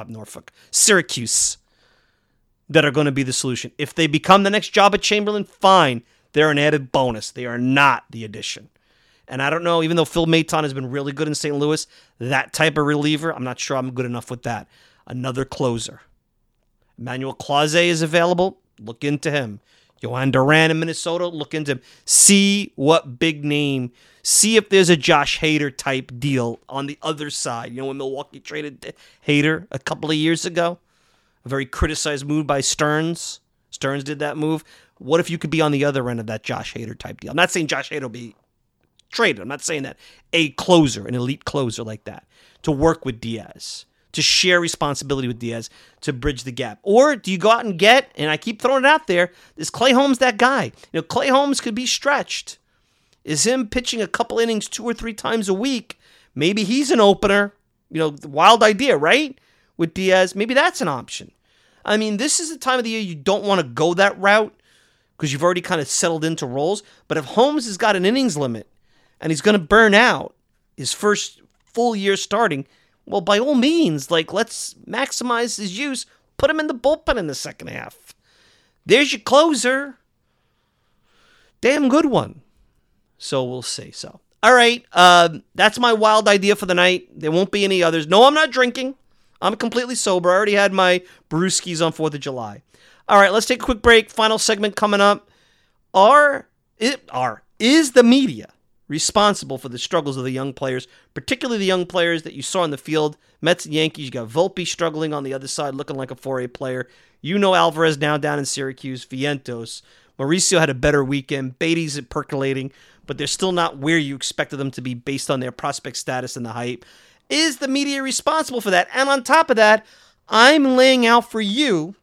Syracuse that are going to be the solution. If they become the next Joba Chamberlain, fine. They're an added bonus. They are not the addition. And I don't know, even though Phil Maton has been really good in St. Louis, that type of reliever, I'm not sure I'm good enough with that. Another closer. Emmanuel Clase is available. Look into him. Yohan Duran in Minnesota. Look into him. See what big name. See if there's a Josh Hader type deal on the other side. You know when Milwaukee traded Hader a couple of years ago? A very criticized move by Stearns. Stearns did that move. What if you could be on the other end of that Josh Hader type deal? I'm not saying Josh Hader will be traded. I'm not saying that. A closer, an elite closer like that, to work with Diaz, to share responsibility with Diaz, to bridge the gap. Or do you go out and get, and I keep throwing it out there, is Clay Holmes that guy? You know, Clay Holmes could be stretched. Is him pitching a couple innings 2 or 3 times a week? Maybe he's an opener. You know, wild idea, right? With Diaz, maybe that's an option. I mean, this is the time of the year you don't want to go that route because you've already kind of settled into roles. But if Holmes has got an innings limit and he's going to burn out his first full year starting, well, by all means, let's maximize his use. Put him in the bullpen in the second half. There's your closer. Damn good one. So we'll see. So, all right, that's my wild idea for the night. There won't be any others. No, I'm not drinking. I'm completely sober. I already had my brewskis on 4th of July. All right, let's take a quick break. Final segment coming up. Is the media responsible for the struggles of the young players, particularly the young players that you saw in the field? Mets and Yankees, you got Volpe struggling on the other side, looking like a 4A player. You know Alvarez now down in Syracuse, Vientos. Mauricio had a better weekend. Beatty's percolating, but they're still not where you expected them to be based on their prospect status and the hype. Is the media responsible for that? And on top of that, I'm laying out for you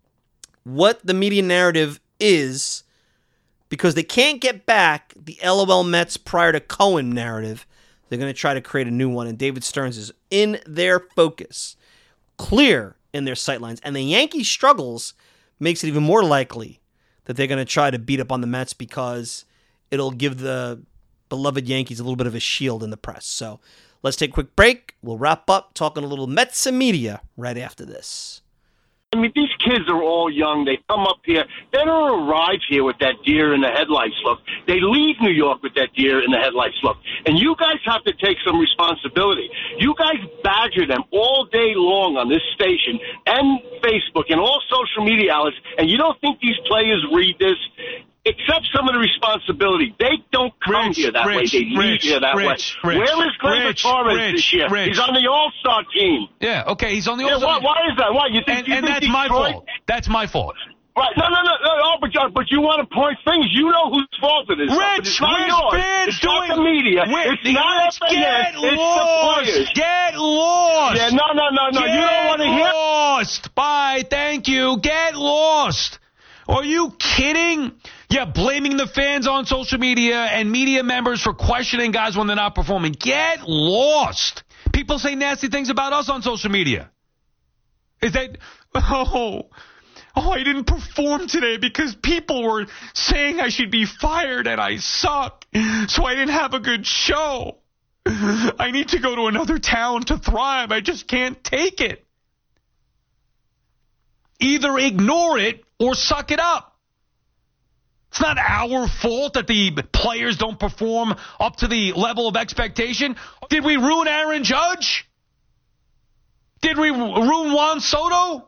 what the media narrative is, because they can't get back the LOL Mets prior to Cohen narrative. They're going to try to create a new one, and David Stearns is in their focus, clear in their sightlines. And the Yankees' struggles makes it even more likely that they're going to try to beat up on the Mets because it'll give the beloved Yankees a little bit of a shield in the press. So let's take a quick break. We'll wrap up talking a little Mets and media right after this. I mean, these kids are all young. They come up here. They don't arrive here with that deer in the headlights look. They leave New York with that deer in the headlights look. And you guys have to take some responsibility. You guys badger them all day long on this station and Facebook and all social media outlets, and you don't think these players read this? Accept some of the responsibility. They don't come here that way. They leave here that way. Where is Gleyber Torres this year? He's on the All-Star team. Yeah, okay, he's on the All-Star team. Why is that? Why? You think, and that's my fault. That's my fault. Right. No, but you want to point fingers. You know whose fault it is. It's not yours. It's not the media. It's not FAS. It's the players. Get lost. Yeah, no. You don't want to hear. Get lost. Bye. Thank you. Get lost. Are you kidding? Yeah, blaming the fans on social media and media members for questioning guys when they're not performing. Get lost. People say nasty things about us on social media. Is that, I didn't perform today because people were saying I should be fired and I suck, so I didn't have a good show. I need to go to another town to thrive. I just can't take it. Either ignore it or suck it up. It's not our fault that the players don't perform up to the level of expectation. Did we ruin Aaron Judge? Did we ruin Juan Soto?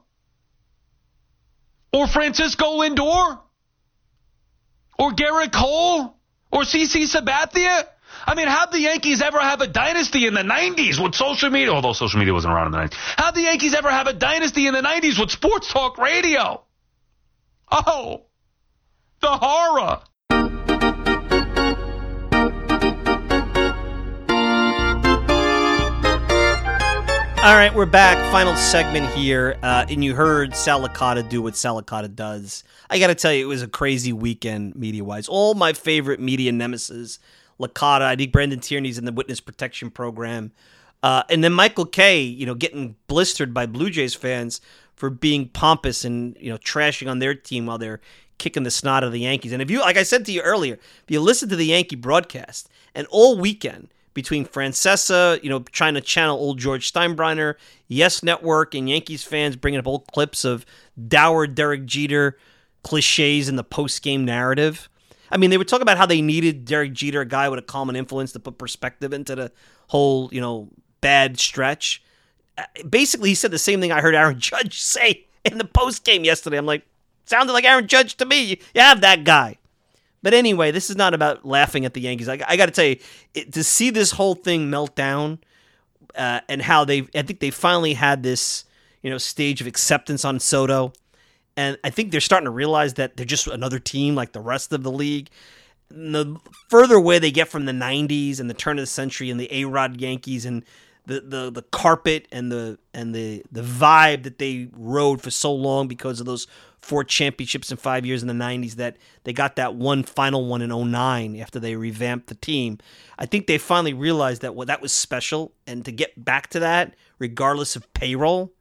Or Francisco Lindor? Or Garrett Cole? Or CC Sabathia? I mean, how'd the Yankees ever have a dynasty in the 90s with social media? Although social media wasn't around in the 90s. How'd the Yankees ever have a dynasty in the 90s with sports talk radio? Oh, the horror. All right, we're back. Final segment here. And you heard Sal Licata do what Sal Licata does. I got to tell you, it was a crazy weekend media-wise. All my favorite media nemesis, Licata. I think Brandon Tierney's in the witness protection program. And then Michael Kay, getting blistered by Blue Jays fans for being pompous and, trashing on their team while they're kicking the snot of the Yankees. And if you, like I said to you earlier, if you listen to the Yankee broadcast, and all weekend between Francesa, trying to channel old George Steinbrenner, Yes Network, and Yankees fans bringing up old clips of dour Derek Jeter cliches in the post-game narrative. I mean, they were talking about how they needed Derek Jeter, a guy with a common influence, to put perspective into the whole, bad stretch. Basically, he said the same thing I heard Aaron Judge say in the post game yesterday. I'm like, sounded like Aaron Judge to me. You have that guy. But anyway, this is not about laughing at the Yankees. I got to tell you, to see this whole thing melt down and how I think they finally had this, stage of acceptance on Soto. And I think they're starting to realize that they're just another team like the rest of the league. And the further away they get from the 90s and the turn of the century and the A-Rod Yankees and the carpet and the vibe that they rode for so long because of those 4 championships in 5 years in the 90s, that they got that one final one in 2009 after they revamped the team. I think they finally realized that that was special, and to get back to that, regardless of payroll,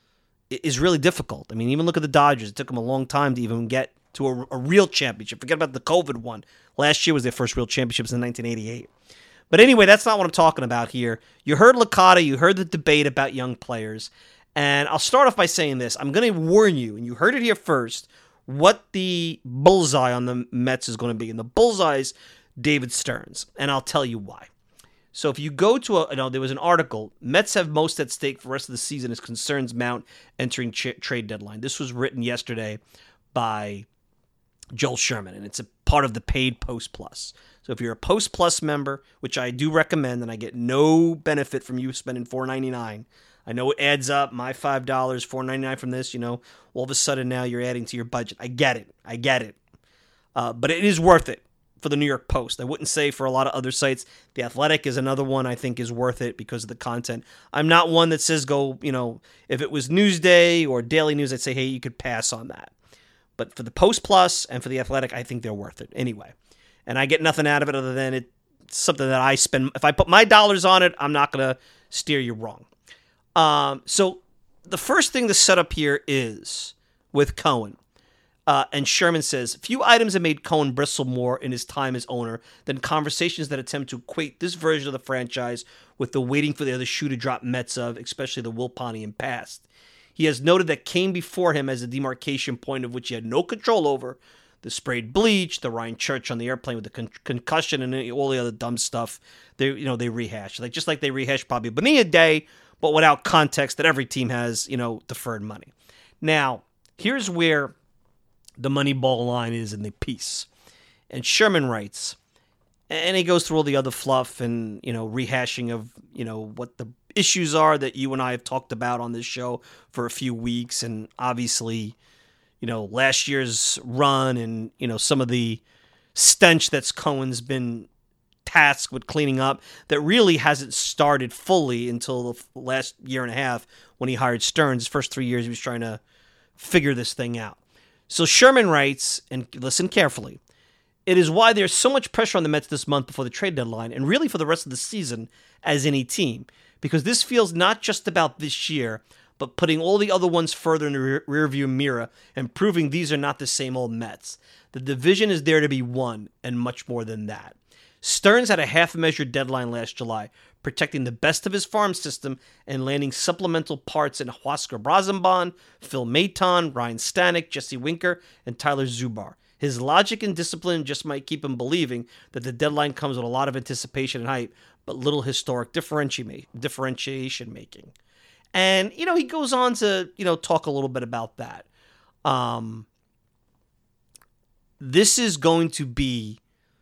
is really difficult. I mean, even look at the Dodgers. It took them a long time to even get to a real championship. Forget about the COVID one. Last year was their first real championships in 1988. But anyway, that's not what I'm talking about here. You heard Licata, you heard the debate about young players, and I'll start off by saying this. I'm going to warn you, and you heard it here first, what the bullseye on the Mets is going to be. And the bullseye is David Stearns, and I'll tell you why. So if you go to there was an article, Mets have most at stake for the rest of the season as concerns mount entering trade deadline. This was written yesterday by Joel Sherman, and it's a part of the paid Post Plus. So if you're a Post Plus member, which I do recommend, and I get no benefit from you spending $4.99, I know it adds up, my $5, $4.99 from this, all of a sudden now you're adding to your budget. I get it. But it is worth it for the New York Post. I wouldn't say for a lot of other sites. The Athletic is another one I think is worth it because of the content. I'm not one that says go, if it was Newsday or Daily News, I'd say, hey, you could pass on that. But for the Post Plus and for the Athletic, I think they're worth it anyway. And I get nothing out of it other than it's something that I spend. If I put my dollars on it, I'm not going to steer you wrong. So the first thing to set up here is with Cohen. And Sherman says, few items have made Cohen bristle more in his time as owner than conversations that attempt to equate this version of the franchise with the waiting for the other shoe to drop Mets of, especially the Wilponian past. He has noted that came before him as a demarcation point of which he had no control over. The sprayed bleach, the Ryan Church on the airplane with the concussion, and all the other dumb stuff they rehash. Just like they rehash probably Bonilla Day, but without context that every team has, deferred money. Now, here's where the Moneyball line is in the piece. And Sherman writes, and he goes through all the other fluff and, rehashing of, what the issues are that you and I have talked about on this show for a few weeks. And obviously, last year's run and, some of the stench that's Cohen's been tasked with cleaning up that really hasn't started fully until the last year and a half when he hired Stearns. His first 3 years, he was trying to figure this thing out. So Sherman writes, and listen carefully, it is why there's so much pressure on the Mets this month before the trade deadline, and really for the rest of the season as any team, because this feels not just about this year, but putting all the other ones further in the rearview mirror and proving these are not the same old Mets. The division is there to be won, and much more than that. Stearns had a half-measured deadline last July, protecting the best of his farm system and landing supplemental parts in Huascar Brazenban, Phil Maton, Ryan Stanek, Jesse Winker, and Tyler Zubar. His logic and discipline just might keep him believing that the deadline comes with a lot of anticipation and hype, but little historic differentiation making. And, he goes on to, talk a little bit about that. This is going to be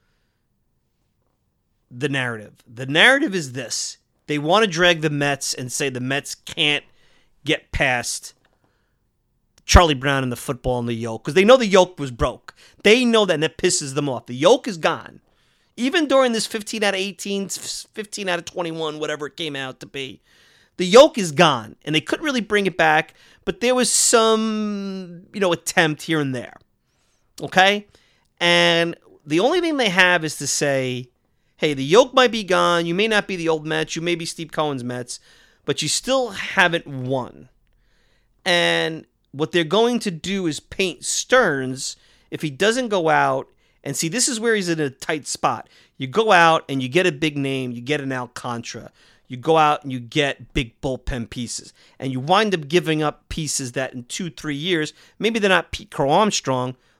the narrative. The narrative is this. They want to drag the Mets and say the Mets can't get past Charlie Brown and the football and the yoke because they know the yoke was broke. They know that, and that pisses them off. The yoke is gone. Even during this 15 out of 18, 15 out of 21, whatever it came out to be, the yoke is gone, and they couldn't really bring it back, but there was some, attempt here and there. Okay? And the only thing they have is to say, hey, the yoke might be gone. You may not be the old Mets. You may be Steve Cohen's Mets, but you still haven't won. And what they're going to do is paint Stearns if he doesn't go out. And see, this is where he's in a tight spot. You go out and you get a big name. You get an Alcantara. You go out and you get big bullpen pieces. And you wind up giving up pieces that in 2-3 years, maybe they're not Pete Crow Armstrong,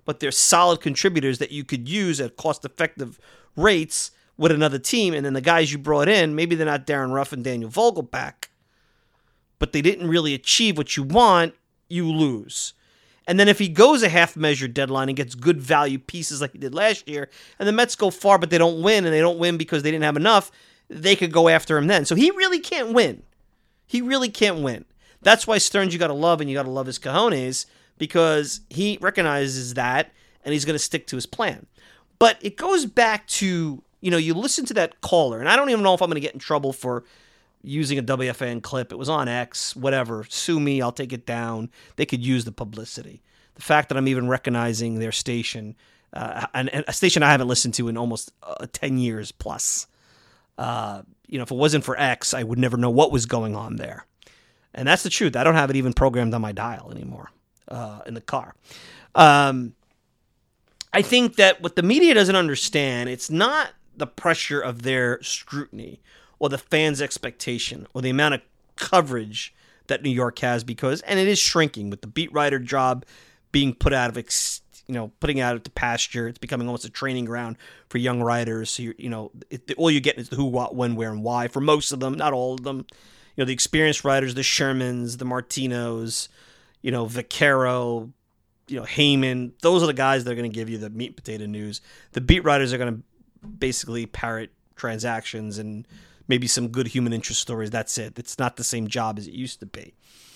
but they're solid contributors that you could use at cost-effective rates with another team. And then the guys you brought in, maybe they're not Darren Ruff and Daniel Vogelback, but they didn't really achieve what you want, you lose. And then if he goes a half-measured deadline and gets good value pieces like he did last year, and the Mets go far but they don't win, and they don't win because they didn't have enough, they could go after him then. So he really can't win. He really can't win. That's why Stearns you got to love, and you got to love his cojones, because he recognizes that, and he's going to stick to his plan. But it goes back to, you listen to that caller, and I don't even know if I'm going to get in trouble for using a WFAN clip. It was on X, whatever. Sue me, I'll take it down. They could use the publicity. The fact that I'm even recognizing their station, and a station I haven't listened to in almost 10 years plus. If it wasn't for X, I would never know what was going on there. And that's the truth. I don't have it even programmed on my dial anymore in the car. I think that what the media doesn't understand, it's not the pressure of their scrutiny or the fans' expectation or the amount of coverage that New York has, and it is shrinking with the beat writer job being put out of, putting out to pasture. It's becoming almost a training ground for young writers. So, all you get is the who, what, when, where, and why for most of them, not all of them. The experienced writers, the Shermans, the Martinos, Vaccaro, Heyman, those are the guys that are going to give you the meat and potato news. The beat writers are going to basically parrot transactions and maybe some good human interest stories. That's it. It's not the same job as it used to be.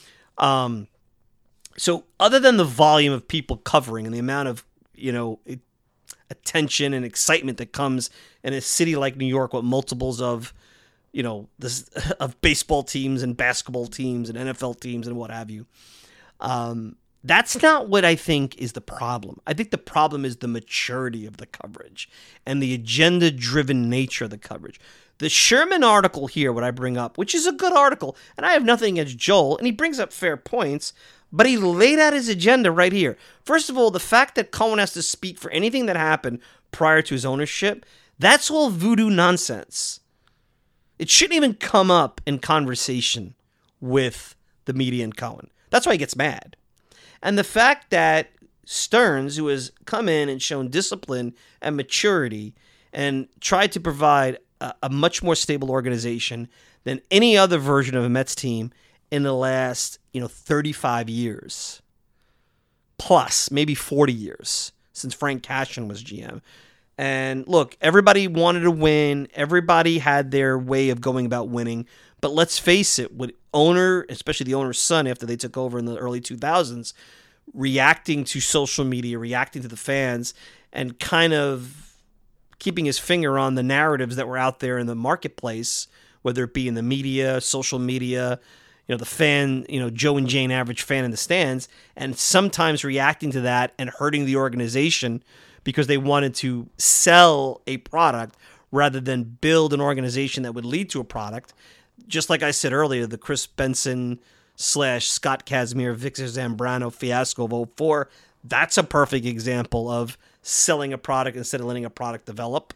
So other than the volume of people covering and the amount of, attention and excitement that comes in a city like New York with multiples of, of baseball teams and basketball teams and NFL teams and what have you, that's not what I think is the problem. I think the problem is the maturity of the coverage and the agenda-driven nature of the coverage. The Sherman article here, what I bring up, which is a good article, and I have nothing against Joel, and he brings up fair points, but he laid out his agenda right here. First of all, the fact that Cohen has to speak for anything that happened prior to his ownership, that's all voodoo nonsense. It shouldn't even come up in conversation with the media and Cohen. That's why he gets mad. And the fact that Stearns, who has come in and shown discipline and maturity and tried to provide a much more stable organization than any other version of a Mets team in the last, 35 years, plus maybe 40 years since Frank Cashen was GM. And look, everybody wanted to win. Everybody had their way of going about winning. But let's face it, with owner, especially the owner's son after they took over in the early 2000s, reacting to social media, reacting to the fans, and kind of keeping his finger on the narratives that were out there in the marketplace, whether it be in the media, social media, the fan, Joe and Jane average fan in the stands, and sometimes reacting to that and hurting the organization because they wanted to sell a product rather than build an organization that would lead to a product. Just like I said earlier, the Chris Benson / Scott Kazmir, Victor Zambrano fiasco of 2004, that's a perfect example of selling a product instead of letting a product develop.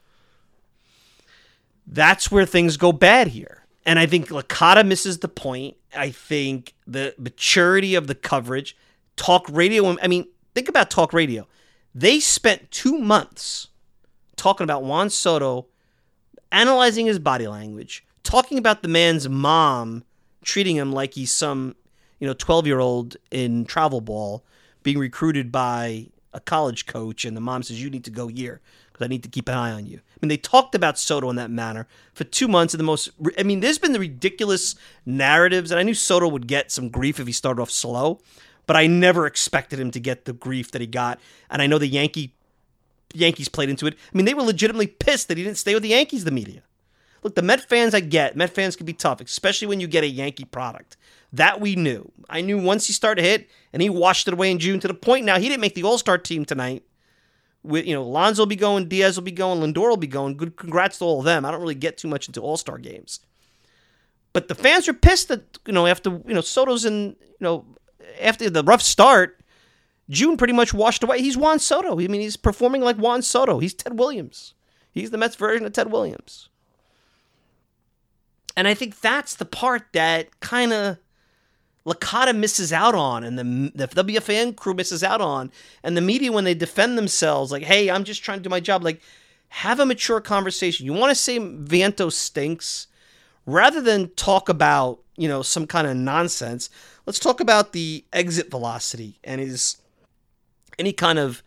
That's where things go bad here. And I think Licata misses the point. I think the maturity of the coverage, talk radio, think about talk radio. They spent 2 months talking about Juan Soto, analyzing his body language, talking about the man's mom treating him like he's some, 12-year-old in travel ball being recruited by a college coach, and the mom says, you need to go here because I need to keep an eye on you. They talked about Soto in that manner for 2 months. And there's been the ridiculous narratives, and I knew Soto would get some grief if he started off slow, but I never expected him to get the grief that he got. And I know the Yankees played into it. They were legitimately pissed that he didn't stay with the Yankees, the media. Look, the Met fans I get. Met fans can be tough, especially when you get a Yankee product. That we knew. I knew once he started to hit, and he washed it away in June to the point now he didn't make the All-Star team tonight. With Alonso will be going, Diaz will be going, Lindor will be going. Good, congrats to all of them. I don't really get too much into All-Star games, but the fans are pissed that after Soto's in after the rough start, June pretty much washed away. He's Juan Soto. He's performing like Juan Soto. He's Ted Williams. He's the Mets version of Ted Williams. And I think that's the part that kind of Licata misses out on, and the WFAN crew misses out on, and the media, when they defend themselves, like, hey, I'm just trying to do my job, like, have a mature conversation. You want to say Vientos stinks? Rather than talk about, some kind of nonsense, let's talk about the exit velocity and any kind of,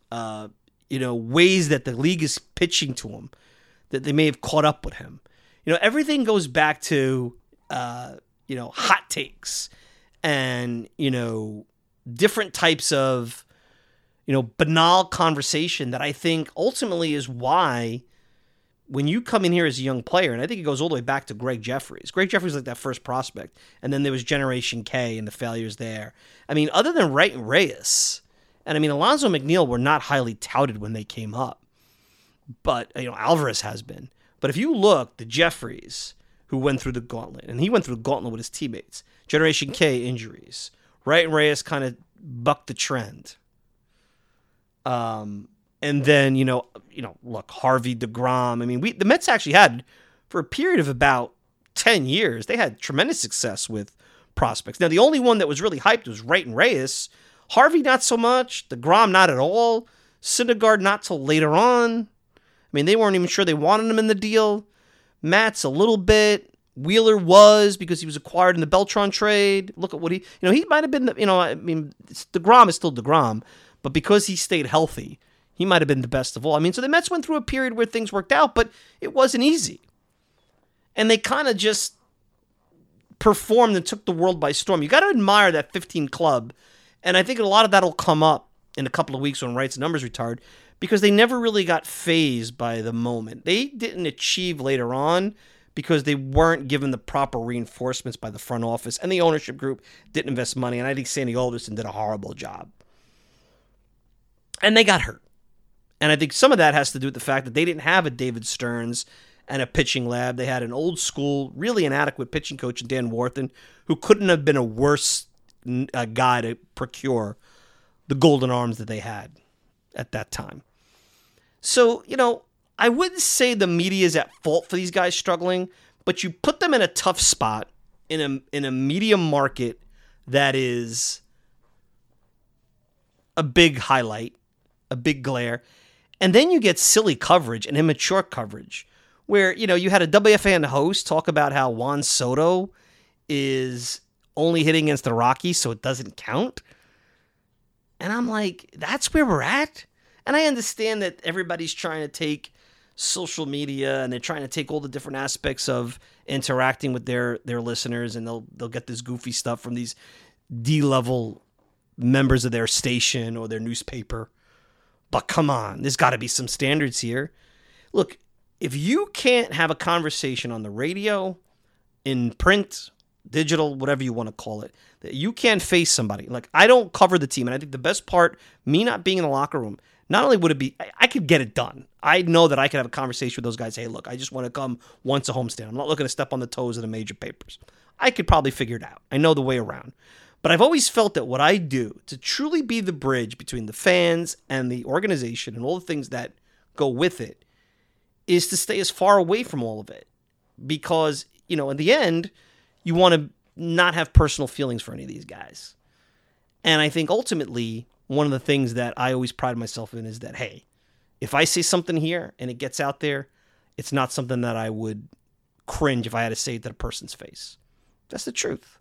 ways that the league is pitching to him, that they may have caught up with him. Everything goes back to, hot takes and, different types of, banal conversation that I think ultimately is why when you come in here as a young player, and I think it goes all the way back to Greg Jeffries. Greg Jeffries was like that first prospect, and then there was Generation K and the failures there. I mean, other than Wright and Reyes, and I mean, Alonzo McNeil were not highly touted when they came up, but Alvarez has been. But if you look, the Jeffries, who went through the gauntlet, and he went through the gauntlet with his teammates, Generation K injuries, Wright and Reyes kind of bucked the trend. And then, look, Harvey, DeGrom. I mean, the Mets actually had, for a period of about 10 years, they had tremendous success with prospects. Now, the only one that was really hyped was Wright and Reyes. Harvey, not so much. DeGrom, not at all. Syndergaard, not till later on. I mean, they weren't even sure they wanted him in the deal. Matz, a little bit. Wheeler was, because he was acquired in the Beltran trade. Look at what he might have been, DeGrom is still DeGrom, but because he stayed healthy, he might have been the best of all. I mean, so the Mets went through a period where things worked out, but it wasn't easy. And they kind of just performed and took the world by storm. You got to admire that 15 club, and I think a lot of that will come up in a couple of weeks when Wright's numbers retired, because they never really got fazed by the moment. They didn't achieve later on because they weren't given the proper reinforcements by the front office, and the ownership group didn't invest money, and I think Sandy Alderson did a horrible job. And they got hurt. And I think some of that has to do with the fact that they didn't have a David Stearns and a pitching lab. They had an old school, really inadequate pitching coach in Dan Warthen, who couldn't have been a worse guy to procure the golden arms that they had at that time. So, I wouldn't say the media is at fault for these guys struggling, but you put them in a tough spot in a media market that is a big highlight, a big glare. And then you get silly coverage and immature coverage where, you had a WFAN host talk about how Juan Soto is only hitting against the Rockies, so it doesn't count. And I'm like, that's where we're at? And I understand that everybody's trying to take social media and they're trying to take all the different aspects of interacting with their listeners, and they'll get this goofy stuff from these D-level members of their station or their newspaper. But come on, there's got to be some standards here. Look, if you can't have a conversation on the radio, in print, digital, whatever you want to call it, that you can't face somebody. Like, I don't cover the team, and I think the best part, me not being in the locker room, not only would it be, I could get it done. I know that I could have a conversation with those guys. Hey, look, I just want to come once a homestand. I'm not looking to step on the toes of the major papers. I could probably figure it out. I know the way around. But I've always felt that what I do to truly be the bridge between the fans and the organization and all the things that go with it is to stay as far away from all of it. Because, in the end, you want to not have personal feelings for any of these guys. And I think ultimately, one of the things that I always pride myself in is that, hey, if I say something here and it gets out there, it's not something that I would cringe if I had to say it to the person's face. That's the truth.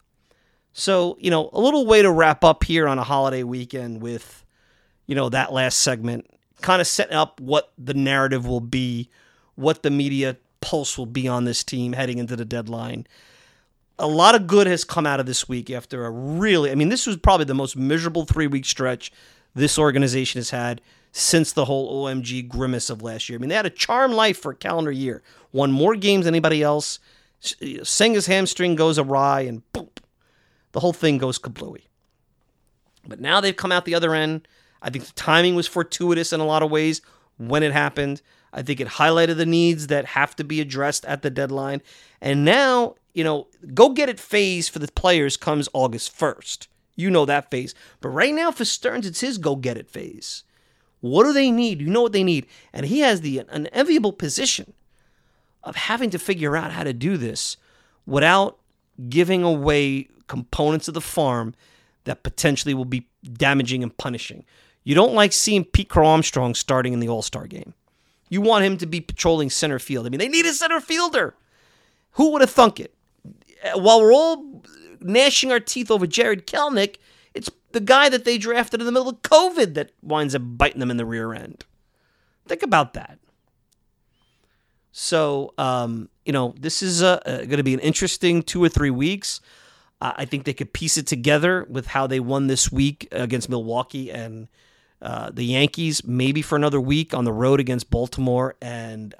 So, a little way to wrap up here on a holiday weekend with, that last segment, kind of setting up what the narrative will be, what the media pulse will be on this team heading into the deadline. A lot of good has come out of this week after this was probably the most miserable 3-week stretch this organization has had since the whole OMG grimace of last year. I mean, they had a charmed life for a calendar year, won more games than anybody else. Senga's hamstring goes awry, and boom, the whole thing goes kablooey. But now they've come out the other end. I think the timing was fortuitous in a lot of ways when it happened. I think it highlighted the needs that have to be addressed at the deadline. And now, go get it phase for the players comes August 1st. You know that phase. But right now for Stearns, it's his go get it phase. What do they need? You know what they need. And he has the unenviable position of having to figure out how to do this without giving away components of the farm that potentially will be damaging and punishing. You don't like seeing Pete Crow Armstrong starting in the All-Star game. You want him to be patrolling center field. I mean, they need a center fielder. Who would have thunk it? While we're all gnashing our teeth over Jared Kelenic, it's the guy that they drafted in the middle of COVID that winds up biting them in the rear end. Think about that. So, this is going to be an interesting 2 or 3 weeks. I think they could piece it together with how they won this week against Milwaukee and the Yankees, maybe for another week on the road against Baltimore and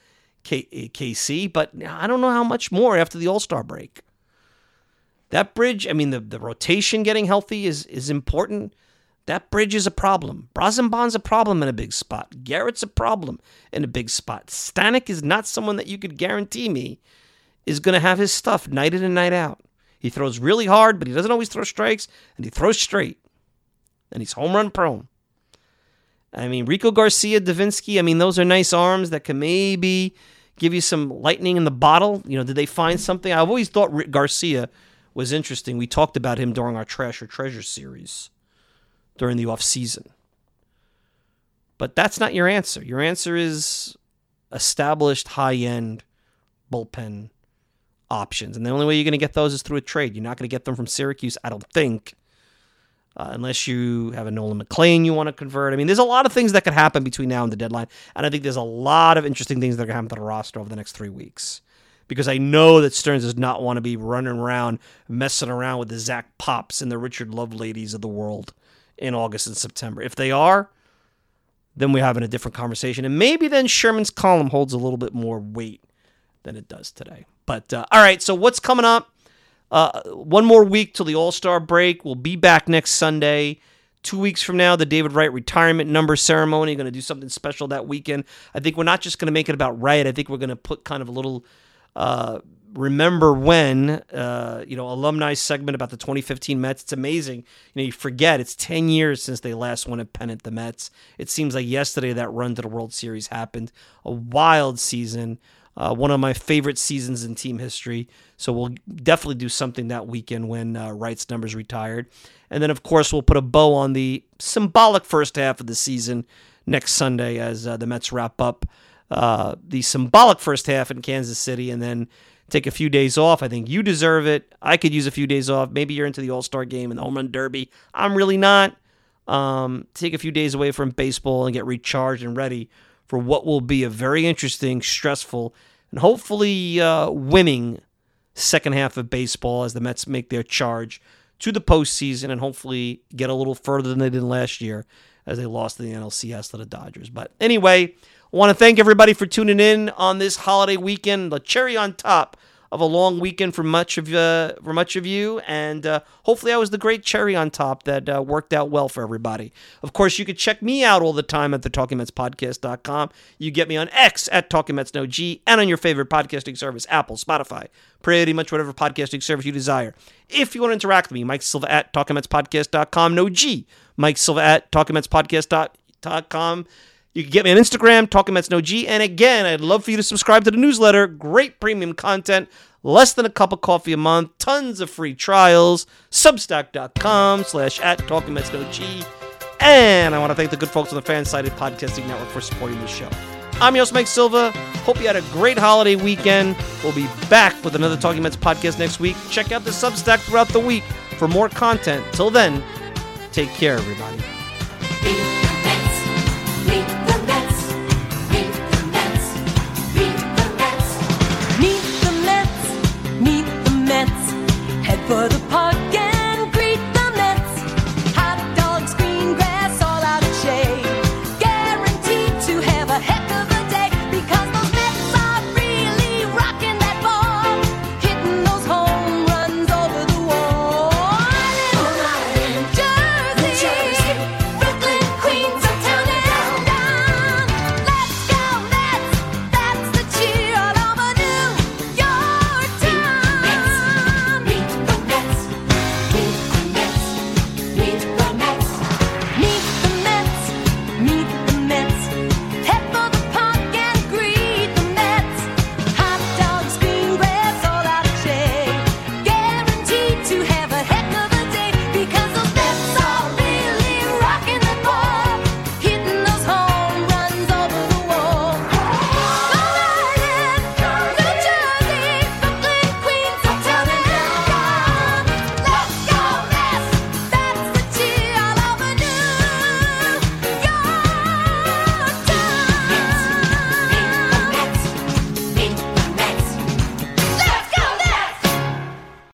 KC. But I don't know how much more after the All-Star break. That bridge, I mean, the rotation getting healthy is important. That bridge is a problem. Brazenbon's a problem in a big spot. Garrett's a problem in a big spot. Stanek is not someone that you could guarantee me is going to have his stuff night in and night out. He throws really hard, but he doesn't always throw strikes, and he throws straight. And he's home run prone. I mean, Rico Garcia, Davinsky, I mean, those are nice arms that can maybe give you some lightning in the bottle. Did they find something? I've always thought Garcia was interesting. We talked about him during our Trash or Treasure series during the offseason. But that's not your answer. Your answer is established high-end bullpen options. And the only way you're going to get those is through a trade. You're not going to get them from Syracuse, I don't think, unless you have a Nolan McLean you want to convert. I mean, there's a lot of things that could happen between now and the deadline. And I think there's a lot of interesting things that are going to happen to the roster over the next 3 weeks. Because I know that Stearns does not want to be running around, messing around with the Zach Pops and the Richard Loveladies of the world in August and September. If they are, then we're having a different conversation. And maybe then Sherman's column holds a little bit more weight than it does today. But, all right, so what's coming up? 1 more week till the All-Star break. We'll be back next Sunday. 2 weeks from now, the David Wright retirement number ceremony. Going to do something special that weekend. I think we're not just going to make it about Wright. I think we're going to put kind of a little remember when, alumni segment about the 2015 Mets. It's amazing. You forget it's 10 years since they last won a pennant, the Mets. It seems like yesterday that run to the World Series happened. A wild season. One of my favorite seasons in team history. So we'll definitely do something that weekend when Wright's number's retired. And then, of course, we'll put a bow on the symbolic first half of the season next Sunday as the Mets wrap up the symbolic first half in Kansas City and then take a few days off. I think you deserve it. I could use a few days off. Maybe you're into the All-Star game and the Home Run Derby. I'm really not. Take a few days away from baseball and get recharged and ready for what will be a very interesting, stressful, and hopefully winning second half of baseball as the Mets make their charge to the postseason and hopefully get a little further than they did last year as they lost to the NLCS to the Dodgers. But anyway, I want to thank everybody for tuning in on this holiday weekend, the cherry on top of a long weekend for much of you, and hopefully I was the great cherry on top that worked out well for everybody. Of course, you can check me out all the time at thetalkingmetspodcast.com. You get me on X at TalkingMetsNoG and on your favorite podcasting service, Apple, Spotify, pretty much whatever podcasting service you desire. If you want to interact with me, Mike Silva at TalkingMetsPodcast.com, no G, Mike Silva at TalkingMetsPodcast.com. You can get me on Instagram, Talking Mets No G. And again, I'd love for you to subscribe to the newsletter. Great premium content. Less than a cup of coffee a month. Tons of free trials. Substack.com/at Talking Mets No G. And I want to thank the good folks on the Fansided Podcasting Network for supporting this show. I'm your host, Mike Silva. Hope you had a great holiday weekend. We'll be back with another Talking Mets podcast next week. Check out the Substack throughout the week for more content. Till then, take care, everybody.